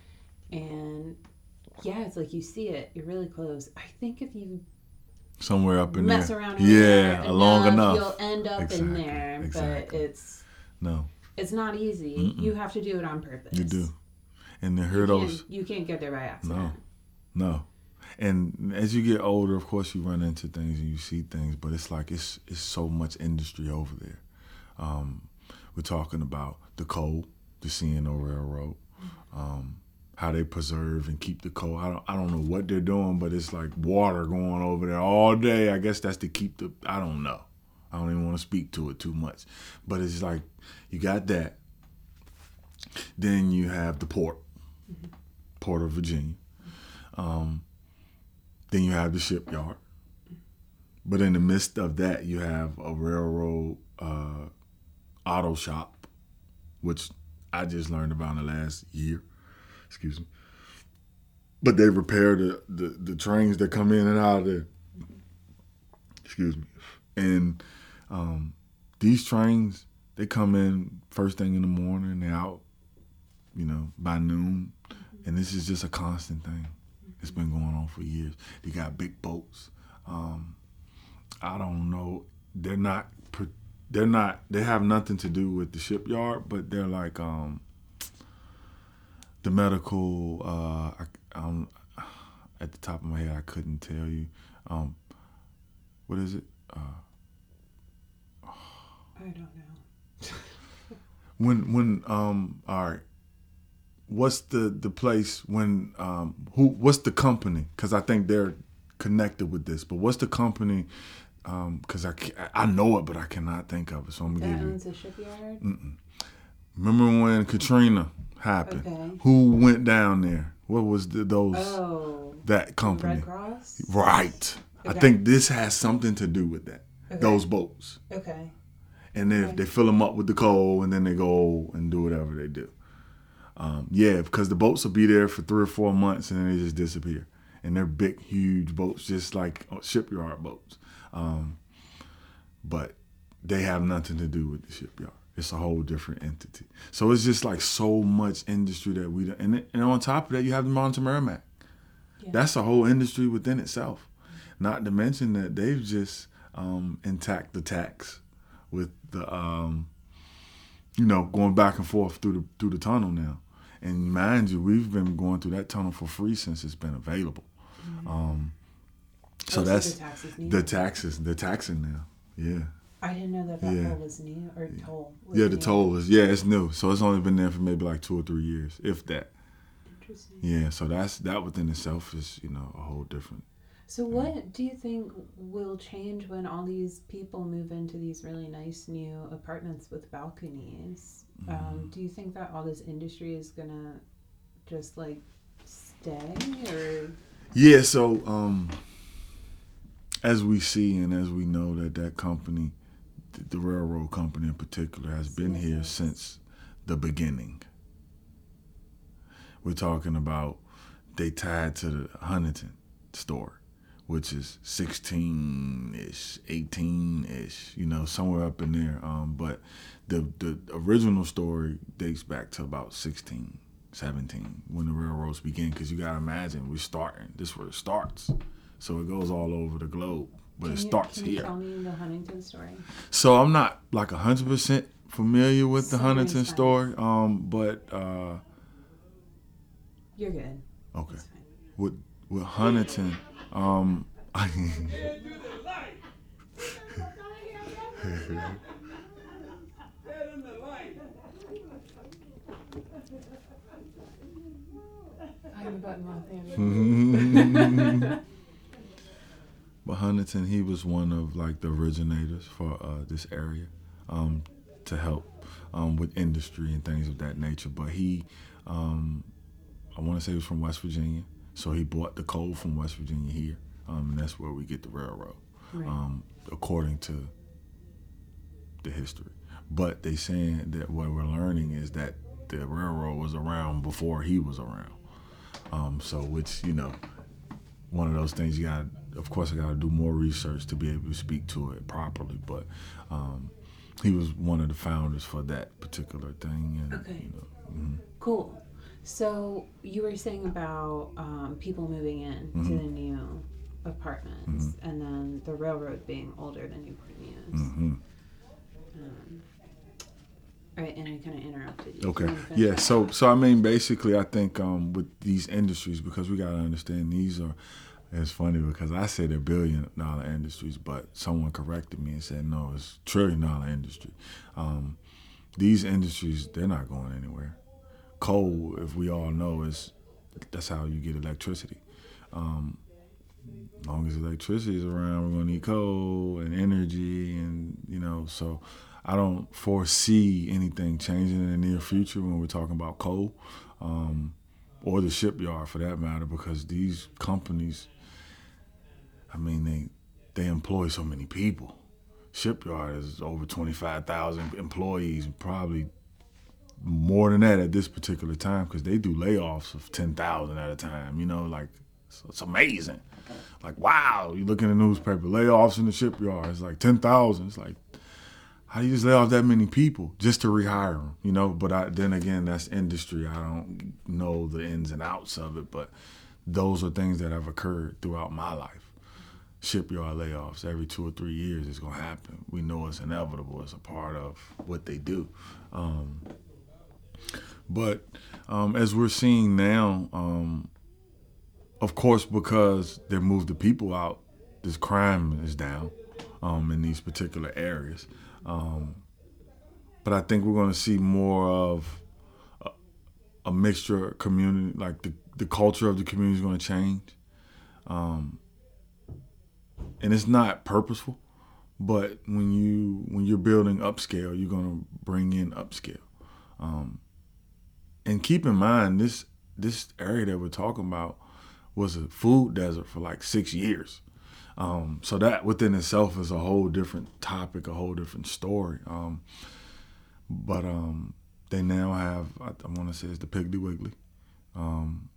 and yeah, it's like you see it, you're really close. I think if you somewhere up in mess there, around in yeah, there long enough, you'll end up exactly, in there. exactly. But it's no, it's not easy. Mm-mm. You have to do it on purpose. You do, and to hear you those, can't, you can't get there by accident. No, no. And as you get older, of course, you run into things and you see things, but it's like it's it's so much industry over there. Um, we're talking about the coal, the C N O Railroad, um, how they preserve and keep the coal. I don't I don't know what they're doing, but it's like water going over there all day. I guess that's to keep the. I don't know. I don't even want to speak to it too much, but it's like you got that. Then you have the port, mm-hmm. Port of Virginia. Um, Then you have the shipyard. But in the midst of that, you have a railroad uh, auto shop, which I just learned about in the last year. Excuse me. But they repair the, the, the trains that come in and out of there. Excuse me. And um, these trains, they come in first thing in the morning, they're out, you know, by noon. And this is just a constant thing. It's been going on for years. They got big boats. Um, I don't know. They're not. They're not. They have nothing to do with the shipyard, but they're like um, the medical. Uh, I, um, at the top of my head, I couldn't tell you. Um, what is it? Uh, I don't know. when when um, all right. What's the, the place when um who what's the company? Because I think they're connected with this. But what's the company? Because um, I I know it, but I cannot think of it. So I'm gonna that give you. owns a shipyard. Mm-mm. Remember when Katrina happened? Okay. Who went down there? What was the, those? Oh. That company. Red Cross. Right. Okay. I think this has something to do with that. Okay. Those boats. Okay. And then okay. they fill them up with the coal, and then they go and do whatever they do. Um, yeah, because the boats will be there for three or four months and then they just disappear. And they're big, huge boats, just like shipyard boats. Um, but they have nothing to do with the shipyard. It's a whole different entity. So it's just like so much industry that we don't. And, and on top of that, you have the Mountain Merrimack. Yeah. That's a whole industry within itself. Mm-hmm. Not to mention that they've just um, intact the tax with the, um, you know, going back and forth through the through the tunnel now. And mind you, we've been going through that tunnel for free since it's been available. Mm-hmm. Um, so oh, that's so the taxes, the taxes, the taxing now. Yeah. I didn't know that that yeah. toll was new or toll. Was yeah, the new. toll is yeah, it's new. So it's only been there for maybe like two or three years, if that. Interesting. Yeah, so that's that within itself is you know a whole different. So what yeah. do you think will change when all these people move into these really nice new apartments with balconies? Mm. Um, do you think that all this industry is gonna just like stay or? Yeah. So um, as we see and as we know that that company, the, the railroad company in particular, has been yes, here yes. since the beginning. We're talking about they tied to the Huntington store, which is sixteen-ish, eighteen-ish, you know, somewhere up in there. Um, but the the original story dates back to about sixteen, seventeen, when the railroads began, because you got to imagine, we're starting. This is where it starts. So it goes all over the globe, but can it you, starts can here. You tell me the Huntington story? So I'm not like one hundred percent familiar with the so Huntington story, um, but... Uh, You're good. Okay. With, with Huntington... Um, I But Huntington, he was one of like the originators for uh, this area um, to help um, with industry and things of that nature. But he, um, I want to say he was from West Virginia. So he bought the coal from West Virginia here, um, and that's where we get the railroad, right. um, according to the history. But they saying that what we're learning is that the railroad was around before he was around. Um, so which, you know, one of those things you got, of course I got to do more research to be able to speak to it properly. But um, he was one of the founders for that particular thing. And, okay. You know, mm-hmm. Cool. So you were saying about um, people moving in Mm-hmm. to the new apartments, Mm-hmm. and then the railroad being older than Newport News. Mm-hmm. Um, all right, and I kind of interrupted you. Do Okay. you want to finish Yeah. that So, thought? so I mean, basically, I think um, with these industries, because we got to understand these are. It's funny because I said they're billion dollar industries, but someone corrected me and said no, it's trillion dollar industry. Um, these industries, they're not going anywhere. Coal, if we all know, is that's how you get electricity. Um, as long as electricity is around, we're gonna need coal and energy, and you know. So, I don't foresee anything changing in the near future when we're talking about coal, um, or the shipyard for that matter, because these companies, I mean, they they employ so many people. Shipyard is over twenty-five thousand employees, probably more than that at this particular time because they do layoffs of ten thousand at a time. You know, like so it's amazing. Like wow, you look in the newspaper, layoffs in the shipyard. It's like ten thousand. It's like how do you just lay off that many people just to rehire them? You know, but I, then again, that's industry. I don't know the ins and outs of it, but those are things that have occurred throughout my life. Shipyard layoffs every two or three years is going to happen. We know it's inevitable. It's a part of what they do. Um, but um, as we're seeing now, um, of course, because they moved the people out, this crime is down um, in these particular areas. Um, but I think we're going to see more of a, a mixture of community, like the, the culture of the community is going to change. Um, and it's not purposeful, but when you when you're building upscale, you're gonna bring in upscale. Um, and keep in mind this this area that we're talking about was a food desert for like six years. Um, so that within itself is a whole different topic, a whole different story. Um, but um, they now have I, I want to say it's the Piggly Wiggly. Um,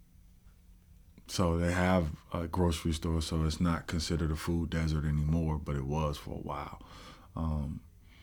So they have a grocery store, so it's not considered a food desert anymore, but it was for a while. Um,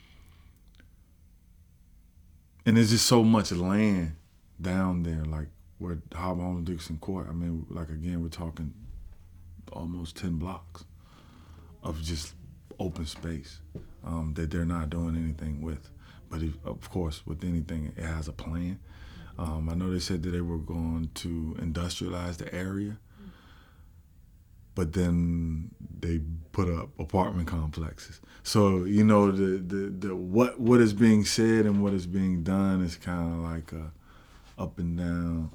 and there's just so much land down there, like where Hobble Dixon Court. I mean, like again, we're talking almost ten blocks of just open space um, that they're not doing anything with. But if, of course, with anything, it has a plan. Um, I know they said that they were going to industrialize the area, but then they put up apartment complexes. So you know the the, the what what is being said and what is being done is kind of like a up and down.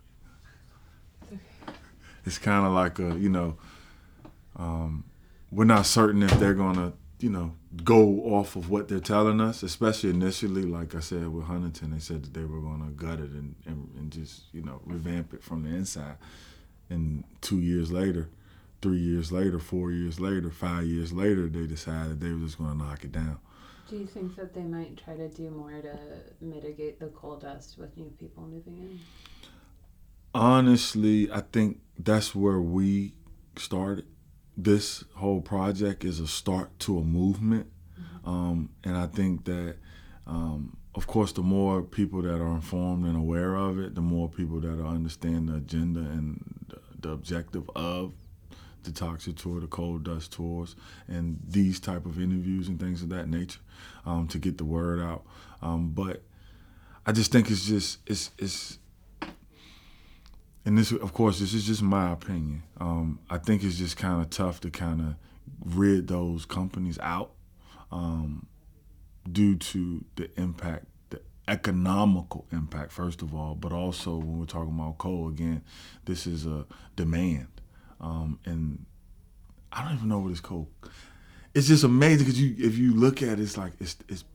It's kind of like a you know um, we're not certain if they're gonna you know go off of what they're telling us, especially initially. Like I said with Huntington, they said that they were gonna gut it and, and, and just you know revamp it from the inside. And two years later. Three years later, four years later, five years later, they decided they were just going to knock it down. Do you think that they might try to do more to mitigate the coal dust with new people moving in? Honestly, I think that's where we started. This whole project is a start to a movement. Mm-hmm. Um, and I think that, um, of course, the more people that are informed and aware of it, the more people that understand the agenda and the, the objective of the toxic tour, the coal dust tours, and these type of interviews and things of that nature um, to get the word out. Um, but I just think it's just it's it's, and this of course this is just my opinion. Um, I think it's just kind of tough to kind of rid those companies out um, due to the impact, the economical impact first of all, but also when we're talking about coal again, this is a demand. Um, and I don't even know what it's called. It's just amazing because you, if you look at it, it's like it's it's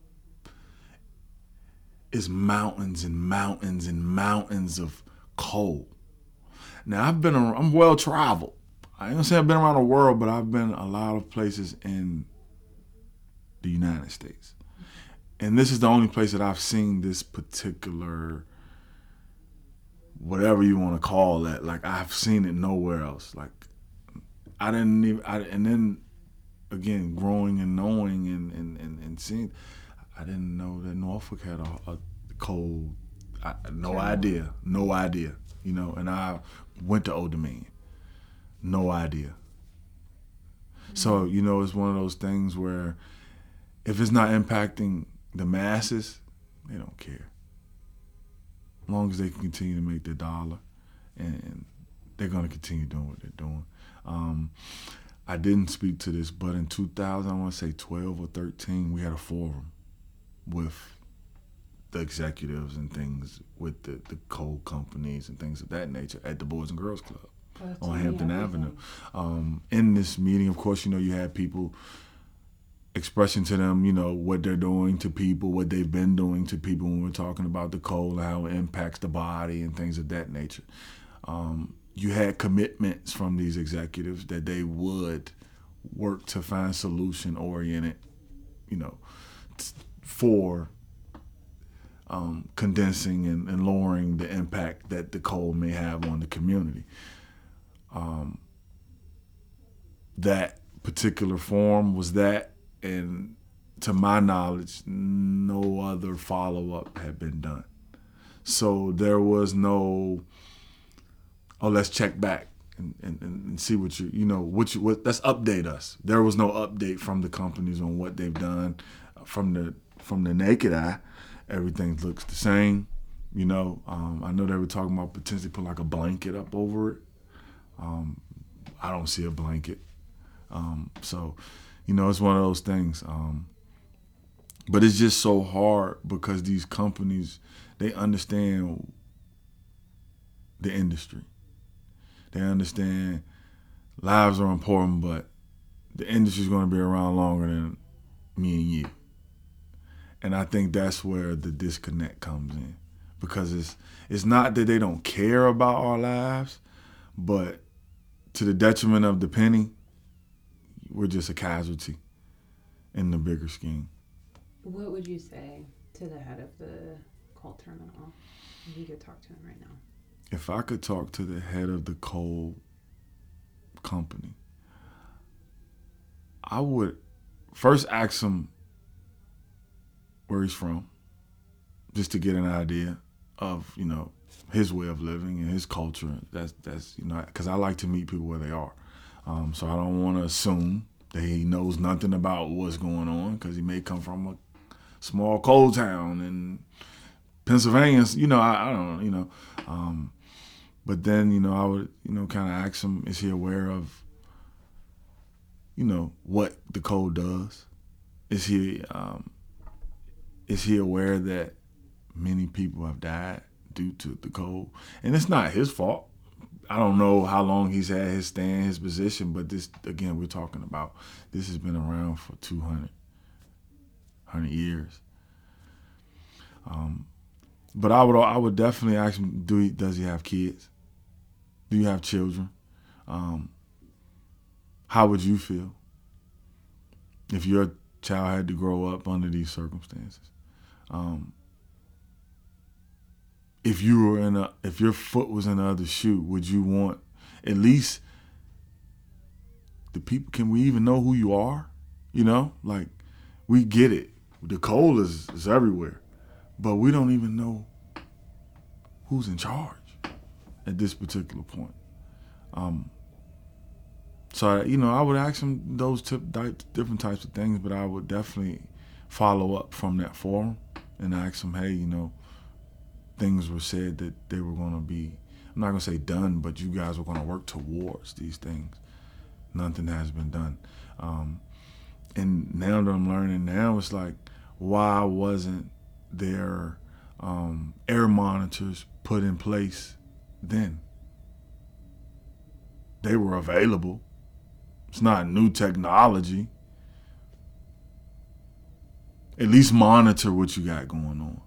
it's mountains and mountains and mountains of coal. Now I've been, around, I'm well traveled. I ain't gonna say I've been around the world, but I've been a lot of places in the United States, and this is the only place that I've seen this particular, whatever you want to call that. Like I've seen it nowhere else. Like. I didn't even, I, and then again, growing and knowing and, and, and, and seeing, I didn't know that Norfolk had a, a coal I, no Sure. idea, no idea, you know. And I went to Old Dominion, no idea. Mm-hmm. So you know, it's one of those things where if it's not impacting the masses, they don't care. As long as they can continue to make their dollar, and they're going to continue doing what they're doing. Um, I didn't speak to this, but in two thousand, I want to say twelve or thirteen, we had a forum with the executives and things with the, the coal companies and things of that nature at the Boys and Girls Club oh, on Hampton everything. Avenue. Um, in this meeting, of course, you know, you had people expressing to them, you know, what they're doing to people, what they've been doing to people when we're talking about the coal, how it impacts the body and things of that nature. Um, you had commitments from these executives that they would work to find solution-oriented, you know, t- for um, condensing and, and lowering the impact that the coal may have on the community. Um, that particular forum was that, and to my knowledge, no other follow-up had been done. So there was no, oh, let's check back and, and, and see what you, you know, what you, what, let's update us. There was no update from the companies on what they've done. From the from the naked eye, everything looks the same. You know, um, I know they were talking about potentially put like a blanket up over it. Um, I don't see a blanket. Um, so, you know, it's one of those things. Um, but it's just so hard because these companies, they understand the industry. They understand lives are important, but the industry's going to be around longer than me and you. And I think that's where the disconnect comes in, because it's it's not that they don't care about our lives, but to the detriment of the penny, we're just a casualty in the bigger scheme. What would you say to the head of the coal terminal? If you could talk to him right now. If I could talk to the head of the coal company, I would first ask him where he's from, just to get an idea of, you know, his way of living and his culture. That's, that's you know, because I like to meet people where they are. Um, so I don't want to assume that he knows nothing about what's going on, because he may come from a small coal town in Pennsylvania. You know, I, I don't know, you know. Um, but then, you know, I would, you know, kind of ask him, is he aware of, you know, what the coal does? Is he, um, is he aware that many people have died due to the coal? And it's not his fault. I don't know how long he's had his stand, his position, but this, again, we're talking about, this has been around for two hundred, one hundred years. Um, but I would, I would definitely ask him, do he, does he have kids? Do you have children? Um, how would you feel if your child had to grow up under these circumstances? Um, if you were in a, if your foot was in the other shoe, would you want at least the people? Can we even know who you are? You know, like, we get it. The coal is, is everywhere, but we don't even know who's in charge at this particular point. Um, so, you know, I would ask them those tip, different types of things, but I would definitely follow up from that forum and ask them, hey, you know, things were said that they were going to be, I'm not going to say done, but you guys were going to work towards these things. Nothing has been done. Um, and now that I'm learning now, it's like, why wasn't there um, air monitors put in place then? They were available. It's not new technology. At least monitor what you got going on,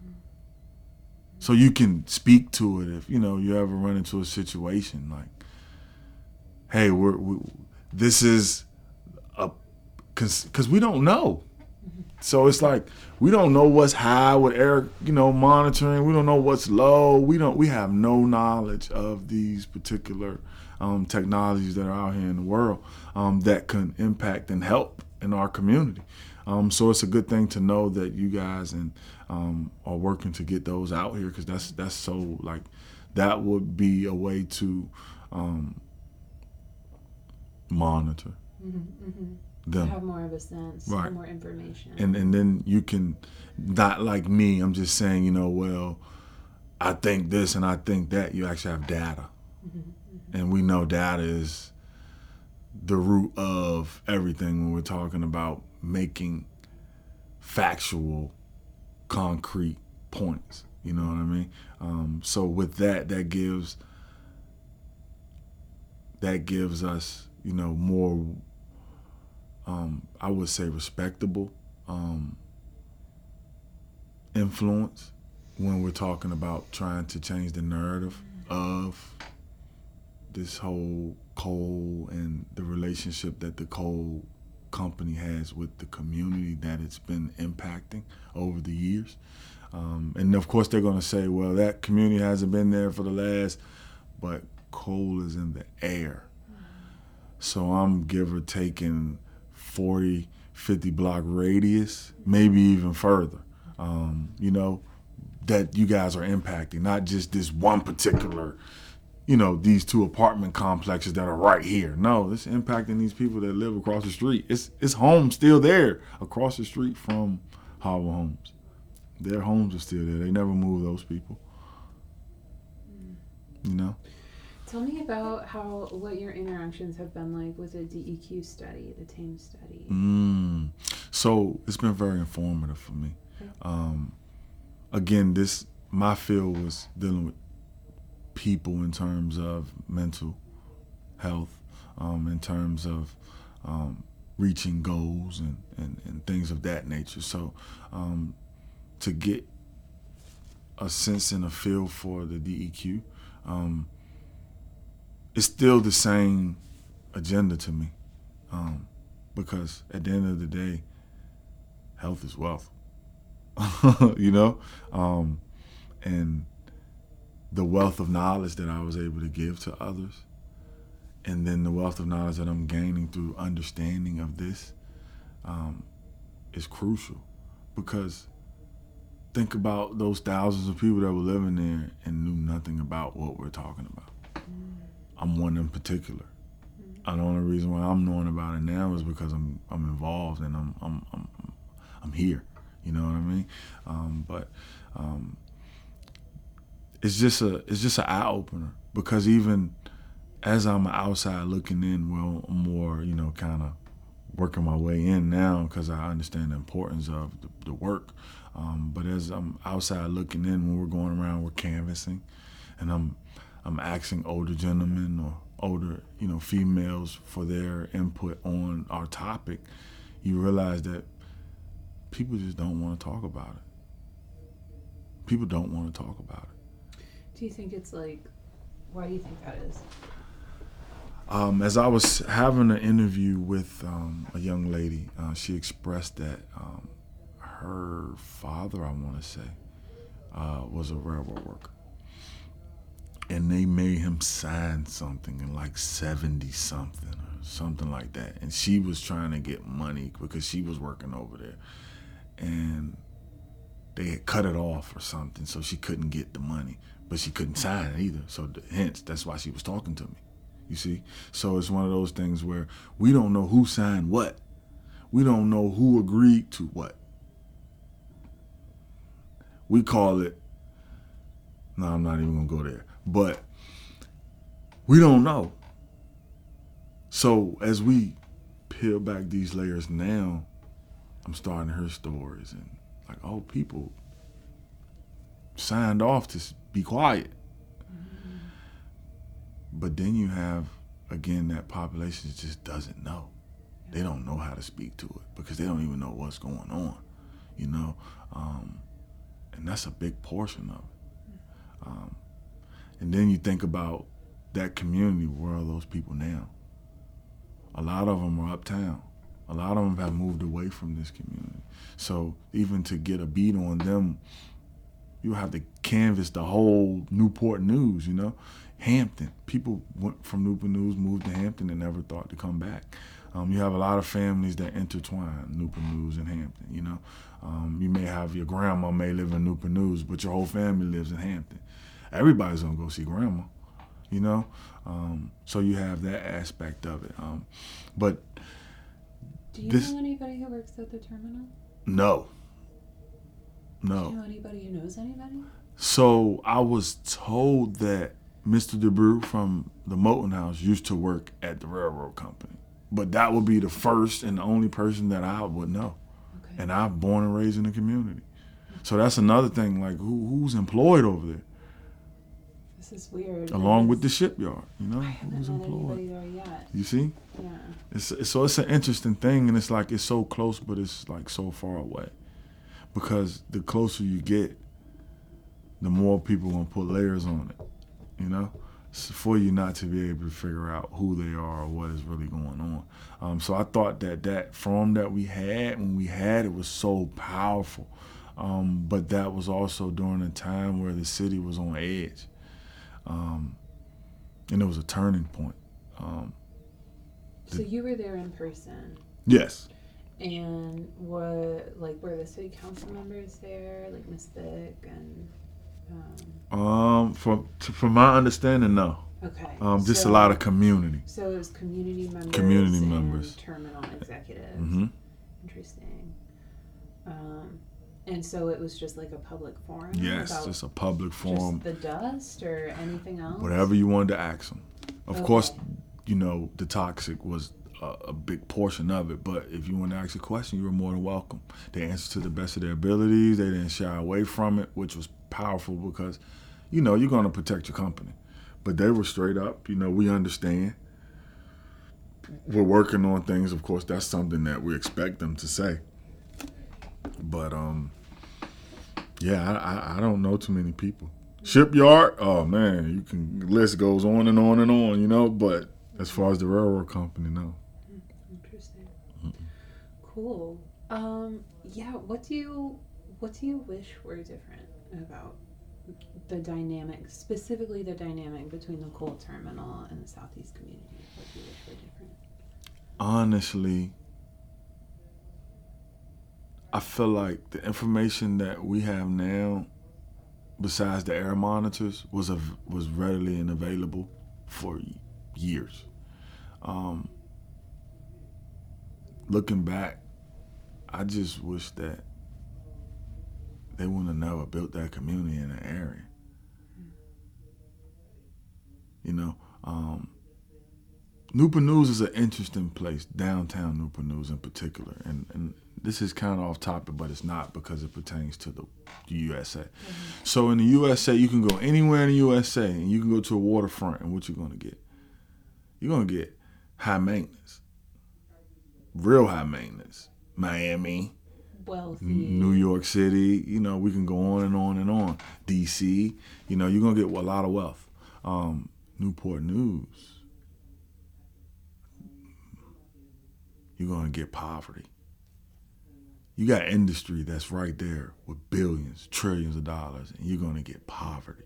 so you can speak to it if, you know, you ever run into a situation like, hey, we're, we, this is a, cause, cause we don't know. So it's like, we don't know what's high with air, you know, monitoring. We don't know what's low. We don't, we have no knowledge of these particular um, technologies that are out here in the world um, that can impact and help in our community. Um, so it's a good thing to know that you guys and um, are working to get those out here, because that's that's so like that would be a way to um, monitor Mm-hmm, mm-hmm. them. Have more of a sense, Right. have more information. And and then you can, not like me, I'm just saying, you know, well, I think this and I think that. You actually have data. Mm-hmm, mm-hmm. And we know data is the root of everything when we're talking about making factual, concrete points. You know what I mean? Um, so with that, that gives that gives us, you know, more, um, I would say, respectable um, influence when we're talking about trying to change the narrative of this whole coal and the relationship that the coal company has with the community that it's been impacting over the years. Um, and of course they're going to say, well, that community hasn't been there for the last, but coal is in the air. So I'm give or taking forty, fifty block radius, maybe even further, um, you know, that you guys are impacting, not just this one particular, you know, these two apartment complexes that are right here. No, it's impacting these people that live across the street. It's it's homes still there across the street from Howell Homes. Their homes are still there. They never moved those people. You know? Tell me about how what your interactions have been like with the D E Q study, the TAME study. Mm. So it's been very informative for me. Okay. Um, again, this my field was dealing with people in terms of mental health, um, in terms of um, reaching goals and, and, and things of that nature. So um, to get a sense and a feel for the D E Q, um, it's still the same agenda to me, um, because at the end of the day, health is wealth. You know, um, and the wealth of knowledge that I was able to give to others, and then the wealth of knowledge that I'm gaining through understanding of this, um, is crucial. Because think about those thousands of people that were living there and knew nothing about what we're talking about. Mm. I'm one in particular. Mm. And the only reason why I'm knowing about it now is because I'm I'm involved and I'm I'm I'm, I'm here. You know what I mean? Um, but um, it's just a it's just an eye opener, because even as I'm outside looking in, well, I'm more, you know, kind of working my way in now because I understand the importance of the, the work. Um, but as I'm outside looking in, when we're going around, we're canvassing, and I'm I'm asking older gentlemen or older, you know, females for their input on our topic. You realize that people just don't want to talk about it. People don't want to talk about it. Do you think it's like, why do you think that is? Um, as I was having an interview with um, a young lady, uh, she expressed that um, her father, I want to say, uh, was a railroad worker. And they made him sign something in like seventy something or something like that. And she was trying to get money because she was working over there. And they had cut it off or something, so she couldn't get the money. But she couldn't sign it either. So hence, that's why she was talking to me. You see? So it's one of those things where we don't know who signed what. We don't know who agreed to what. We call it, no, I'm not even going to go there. But we don't know. So as we peel back these layers now, I'm starting to hear stories and like, oh, people signed off to be quiet. Mm-hmm. But then you have, again, that population that just doesn't know. Yeah. They don't know how to speak to it because they don't even know what's going on, you know? Um, and that's a big portion of it. Um, and then you think about that community, where are those people now? A lot of them are uptown. A lot of them have moved away from this community. So even to get a beat on them, you have to canvass the whole Newport News, you know? Hampton. People went from Newport News, moved to Hampton, and never thought to come back. Um, you have a lot of families that intertwine Newport News and Hampton. You know, um, you may have your grandma may live in Newport News, but your whole family lives in Hampton. Everybody's gonna go see grandma. You know, um, so you have that aspect of it. Um, but do you this, know anybody who works at the terminal? No. No. Do you know anybody who knows anybody? So I was told that Mister DeBrew from the Moton House used to work at the railroad company. But that would be the first and the only person that I would know. Okay. And I'm born and raised in the community. So that's another thing, like who who's employed over there? This is weird. Along with the shipyard, you know, I haven't who's met employed. anybody there yet. You see? Yeah. It's, it's so it's an interesting thing, and it's like it's so close, but it's like so far away. Because the closer you get, the more people gonna put layers on it, you know, it's for you not to be able to figure out who they are or what is really going on. Um, so I thought that that form that we had when we had it was so powerful, um, but that was also during a time where the city was on edge, um, and it was a turning point. Um, so the, you were there in person. Yes. And what, like, were the city council members there, like Miss Thick and? Um, um from from my understanding, no. Okay. Um, just so, a lot of community. So it was community members. Community and members. Terminal executives. Mm-hmm. Interesting. Um, and so it was just like a public forum. Yes, about just a public forum. Just the dust or anything else. Whatever you wanted to ask them. Of okay. course, you know the toxic was a, a big portion of it. But if you want to ask a question, you were more than welcome. They answered to the best of their abilities. They didn't shy away from it, which was powerful because, you know, you're going to protect your company. But they were straight up, you know, we understand. We're working on things. Of course, that's something that we expect them to say. But, um, yeah, I, I, I don't know too many people. Shipyard, oh, man, you can, the list goes on and on and on, you know. But as far as the railroad company, no. Interesting. Mm-mm. Cool. Um, yeah, what do you, what do you wish were different about the dynamic, specifically the dynamic between the coal terminal and the Southeast community? What do you wish were different? Honestly, I feel like the information that we have now, besides the air monitors, was a, was readily and available for years. Um, looking back, I just wish that they wouldn't have never built that community in that area. You know, um, Newport News is an interesting place, downtown Newport News in particular. And, and this is kind of off topic, but it's not because it pertains to the U S A. Mm-hmm. So in the U S A, you can go anywhere in the U S A and you can go to a waterfront, and what you're going to get? You're going to get high maintenance, real high maintenance. Miami, wealthy. New York City, you know, we can go on and on and on. D C, you know, you're going to get a lot of wealth. Um, Newport News, you're going to get poverty. You got industry that's right there with billions, trillions of dollars, and you're going to get poverty.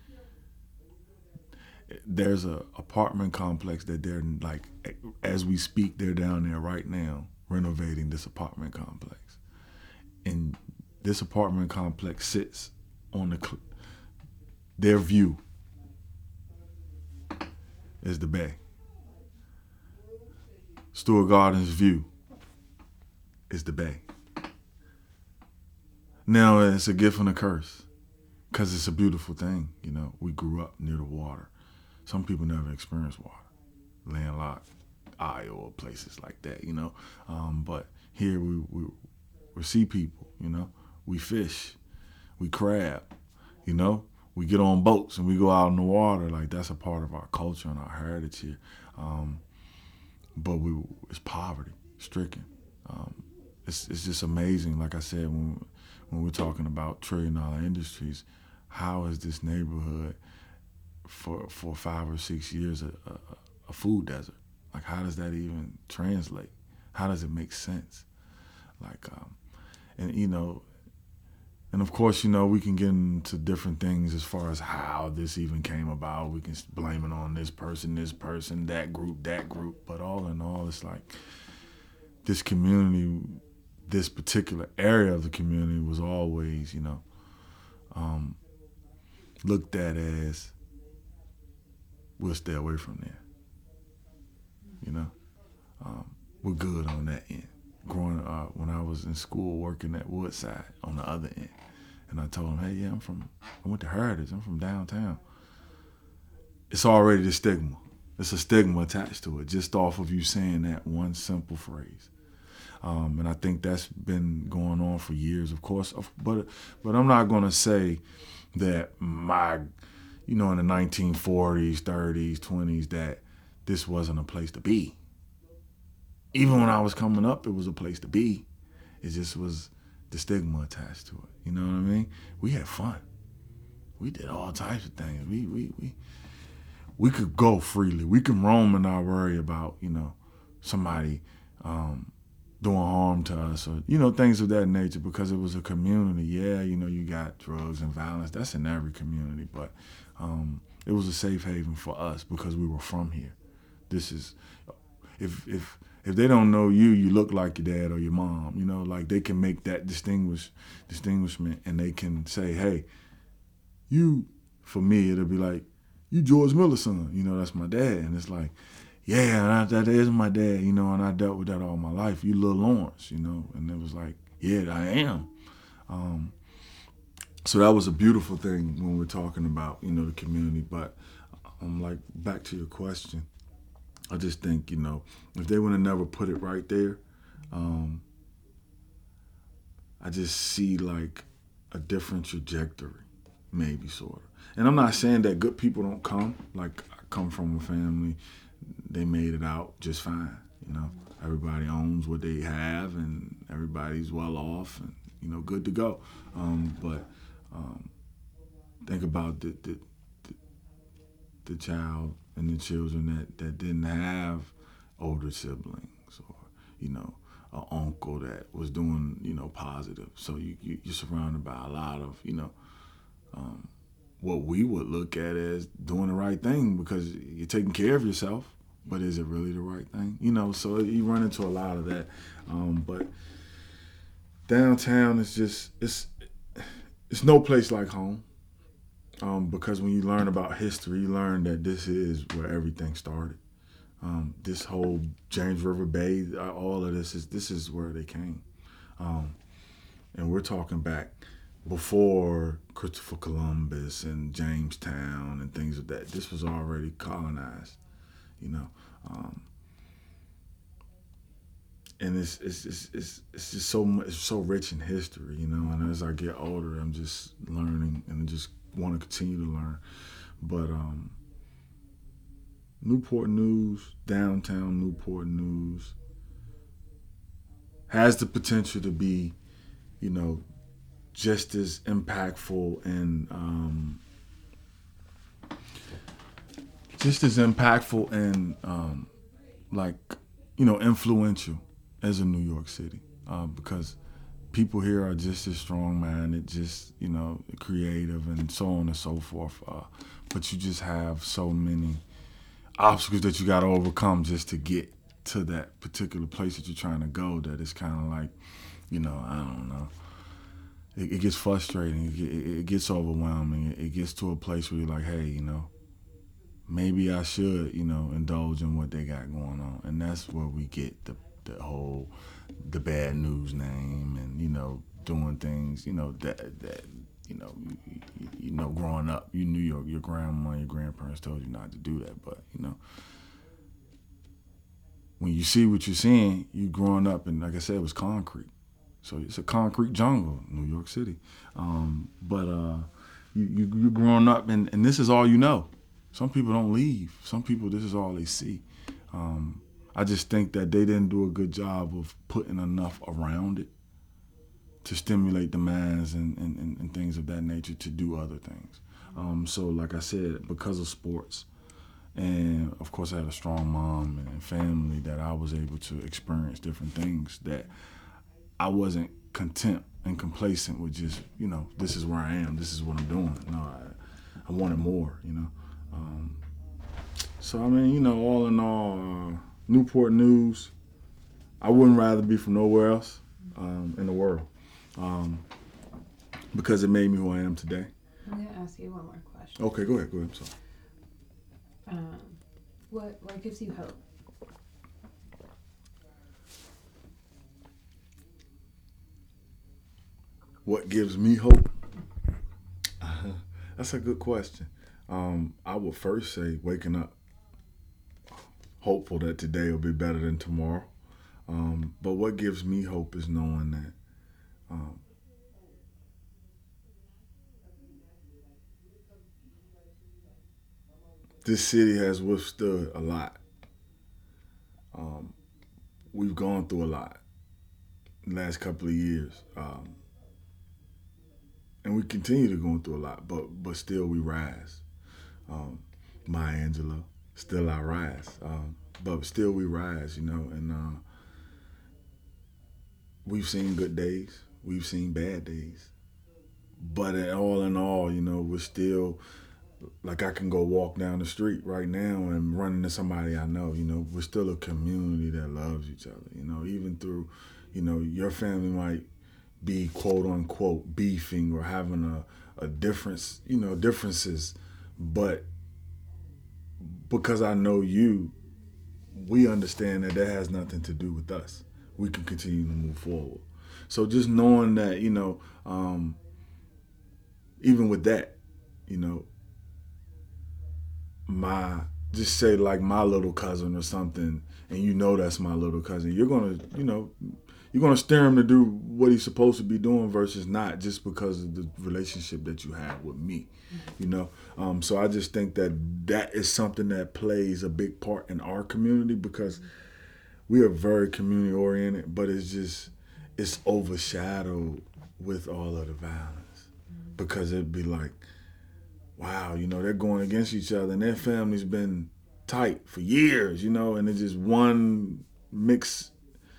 There's a apartment complex that they're like, as we speak, they're down there right now renovating this apartment complex. And this apartment complex sits on the, cl- their view is the bay. Stewart Gardens' view is the bay. Now it's a gift and a curse because it's a beautiful thing. You know, we grew up near the water. Some people never experienced water, landlocked Iowa, places like that, you know. Um, but here we, we, we're sea people, you know. We fish, we crab, you know. We get on boats and we go out in the water. Like, that's a part of our culture and our heritage here. Um, but we it's poverty stricken. Um, it's it's just amazing. Like I said, when when we're talking about trillion dollar industries, how is this neighborhood for for five or six years a, a, a food desert? Like, how does that even translate? How does it make sense? Like, um, and you know, And of course, you know, we can get into different things as far as how this even came about. We can blame it on this person, this person, that group, that group. But all in all, it's like this community, this particular area of the community was always, you know, um, looked at as we'll stay away from there. You know, um, we're good on that end. Growing up, when I was in school working at Woodside on the other end, and I told him, hey, yeah, I'm from, I went to Heritage, I'm from downtown. It's already the stigma. It's a stigma attached to it, just off of you saying that one simple phrase. Um, and I think that's been going on for years, of course. But but I'm not going to say that my, you know, in the nineteen forties, thirties, twenties, that this wasn't a place to be. Even when I was coming up, it was a place to be. It just was the stigma attached to it. You know what I mean? We had fun. We did all types of things. We we we we could go freely. We could roam and not worry about, you know, somebody um, doing harm to us or, you know, things of that nature, because it was a community. Yeah, you know, you got drugs and violence. That's in every community. But um, it was a safe haven for us because we were from here. This is, if if if they don't know you, you look like your dad or your mom. You know, like they can make that distinguish distinguishment, and they can say, hey, you, for me, it'll be like, you George Miller's son. You know, that's my dad. And it's like, yeah, that is my dad, you know, and I dealt with that all my life. You Lil Lawrence, you know, and it was like, yeah, I am. Um, so that was a beautiful thing when we're talking about, you know, the community. But I'm like, back to your question. I just think, you know, if they would have never put it right there, um, I just see like a different trajectory, maybe, sort of. And I'm not saying that good people don't come. Like, I come from a family, they made it out just fine, you know. Everybody owns what they have, and everybody's well off and, you know, good to go. Um, but um, think about the, the, the, the child and the children that, that didn't have older siblings or, you know, an uncle that was doing, you know, positive. So you, you, you're surrounded by a lot of, you know, um, what we would look at as doing the right thing because you're taking care of yourself, but is it really the right thing? You know, so you run into a lot of that. Um, but downtown is just, it's, it's no place like home. Um, because when you learn about history, you learn that this is where everything started. Um, this whole James River Bay, all of this is this is where they came, um, and we're talking back before Christopher Columbus and Jamestown and things of that. This was already colonized, you know, um, and it's it's it's it's, it's just so much, it's so rich in history, you know. And as I get older, I'm just learning and just want to continue to learn. But um, Newport News, downtown Newport News, has the potential to be, you know, just as impactful and um, just as impactful and um, like, you know, influential as in New York City, uh, because people here are just as strong-minded, just, you know, creative and so on and so forth. Uh, but you just have so many obstacles that you got to overcome just to get to that particular place that you're trying to go, that it's kind of like, you know, I don't know. It, it gets frustrating. It, it gets overwhelming. It, it gets to a place where you're like, hey, you know, maybe I should, you know, indulge in what they got going on. And that's where we get the the whole, the bad news name and, you know, doing things, you know, that, that you know, you, you, you know, growing up, you knew your, your grandma and your grandparents told you not to do that. But, you know, when you see what you're seeing, you growing up, and like I said, it was concrete. So it's a concrete jungle, New York City. Um, but uh, you, you, you're growing up, and, and this is all you know. Some people don't leave. Some people, this is all they see. Um, I just think that they didn't do a good job of putting enough around it to stimulate the minds and, and, and, and things of that nature to do other things. Um, so like I said, because of sports, and of course I had a strong mom and family, that I was able to experience different things that I wasn't content and complacent with just, you know, this is where I am, this is what I'm doing. No, I, I wanted more, you know. Um, so, I mean, you know, all in all, uh, Newport News, I wouldn't rather be from nowhere else um, in the world um, because it made me who I am today. I'm going to ask you one more question. Okay, go ahead, go ahead, I'm sorry. Um, what, what gives you hope? What gives me hope? Uh, that's a good question. Um, I would first say waking up, hopeful that today will be better than tomorrow. Um, but what gives me hope is knowing that um, this city has withstood a lot. Um, we've gone through a lot in the last couple of years. Um, and we continue to go through a lot, but but still we rise. Um, Maya Angelou, still I rise. Um, but still we rise, you know, and uh, we've seen good days, we've seen bad days. But all in all, you know, we're still, like I can go walk down the street right now and run into somebody I know, you know, we're still a community that loves each other, you know, even through, you know, your family might be quote unquote beefing or having a, a difference, you know, differences. But because I know you, we understand that that has nothing to do with us. We can continue to move forward. So just knowing that, you know, um, even with that, you know, my, just say like my little cousin or something, and you know that's my little cousin, you're going to, you know, you're going to steer him to do what he's supposed to be doing versus not, just because of the relationship that you have with me, you know. Um, so I just think that that is something that plays a big part in our community because we are very community oriented, but it's just, it's overshadowed with all of the violence because it'd be like, wow, you know, they're going against each other and their family's been tight for years, you know, and it's just one mixed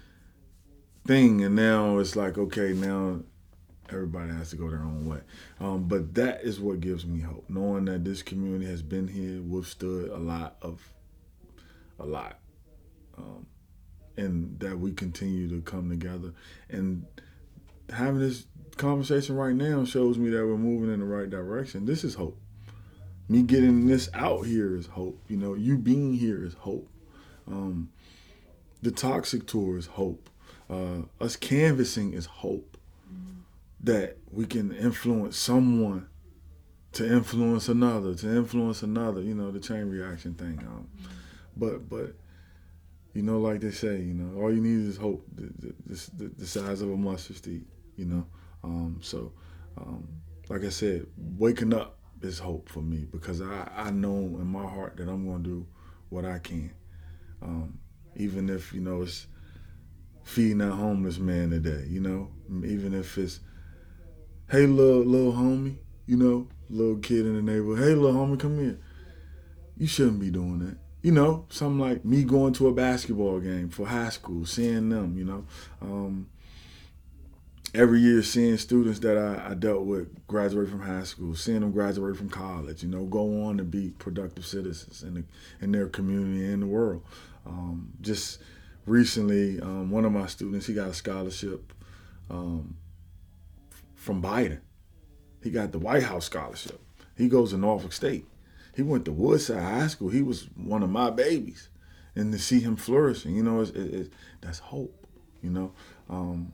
thing, and now it's like, okay, now everybody has to go their own way. Um, but that is what gives me hope, knowing that this community has been here, withstood a lot of, a lot, um, and that we continue to come together. And having this conversation right now shows me that we're moving in the right direction. This is hope. Me getting this out here is hope. You know, you being here is hope. Um, the Toxic Tour is hope. Uh, us canvassing is hope that we can influence someone to influence another, to influence another, you know, the chain reaction thing. Um, but, but you know, like they say, you know, all you need is hope, the, the, the, the size of a mustard seed, you know. Um, so, um, like I said, waking up is hope for me because I, I know in my heart that I'm going to do what I can. Um, even if, you know, it's feeding that homeless man today, you know, even if it's, hey, little, little homie, you know, little kid in the neighborhood, hey, little homie, come here. You shouldn't be doing that. You know, something like me going to a basketball game for high school, seeing them, you know. Um, every year seeing students that I, I dealt with graduate from high school, seeing them graduate from college, you know, go on to be productive citizens in, the, in their community and the world. Um, just recently, um, one of my students, he got a scholarship um, from Biden. He got the White House scholarship. He goes to Norfolk State. He went to Woodside High School. He was one of my babies. And to see him flourishing, you know, it's, it, it, that's hope, you know. Um,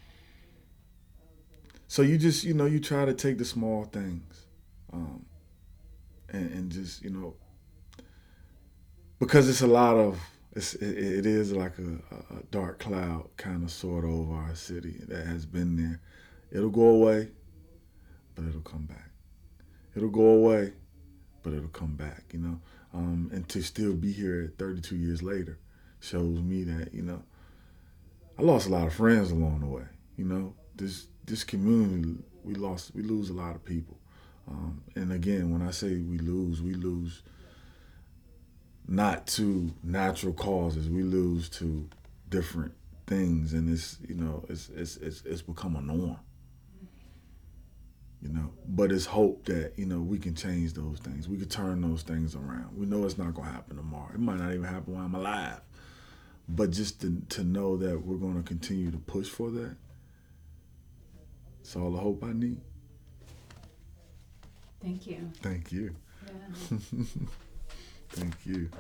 so you just, you know, you try to take the small things um, and, and just, you know, because it's a lot of, it's, it, it is like a, a dark cloud kind of sort of over our city that has been there. It'll go away, but it'll come back. It'll go away, but it'll come back, you know. Um, and to still be here thirty-two years later shows me that, you know, I lost a lot of friends along the way. You know, this this community, we lost, we lose a lot of people. Um, and again, when I say we lose, we lose not to natural causes. We lose to different things, and it's, you know, it's it's it's, it's become a norm. You know, but it's hope that, you know, we can change those things. We can turn those things around. We know it's not going to happen tomorrow. It might not even happen while I'm alive. But just to, to know that we're going to continue to push for that, it's all the hope I need. Thank you. Thank you. Yeah. Thank you.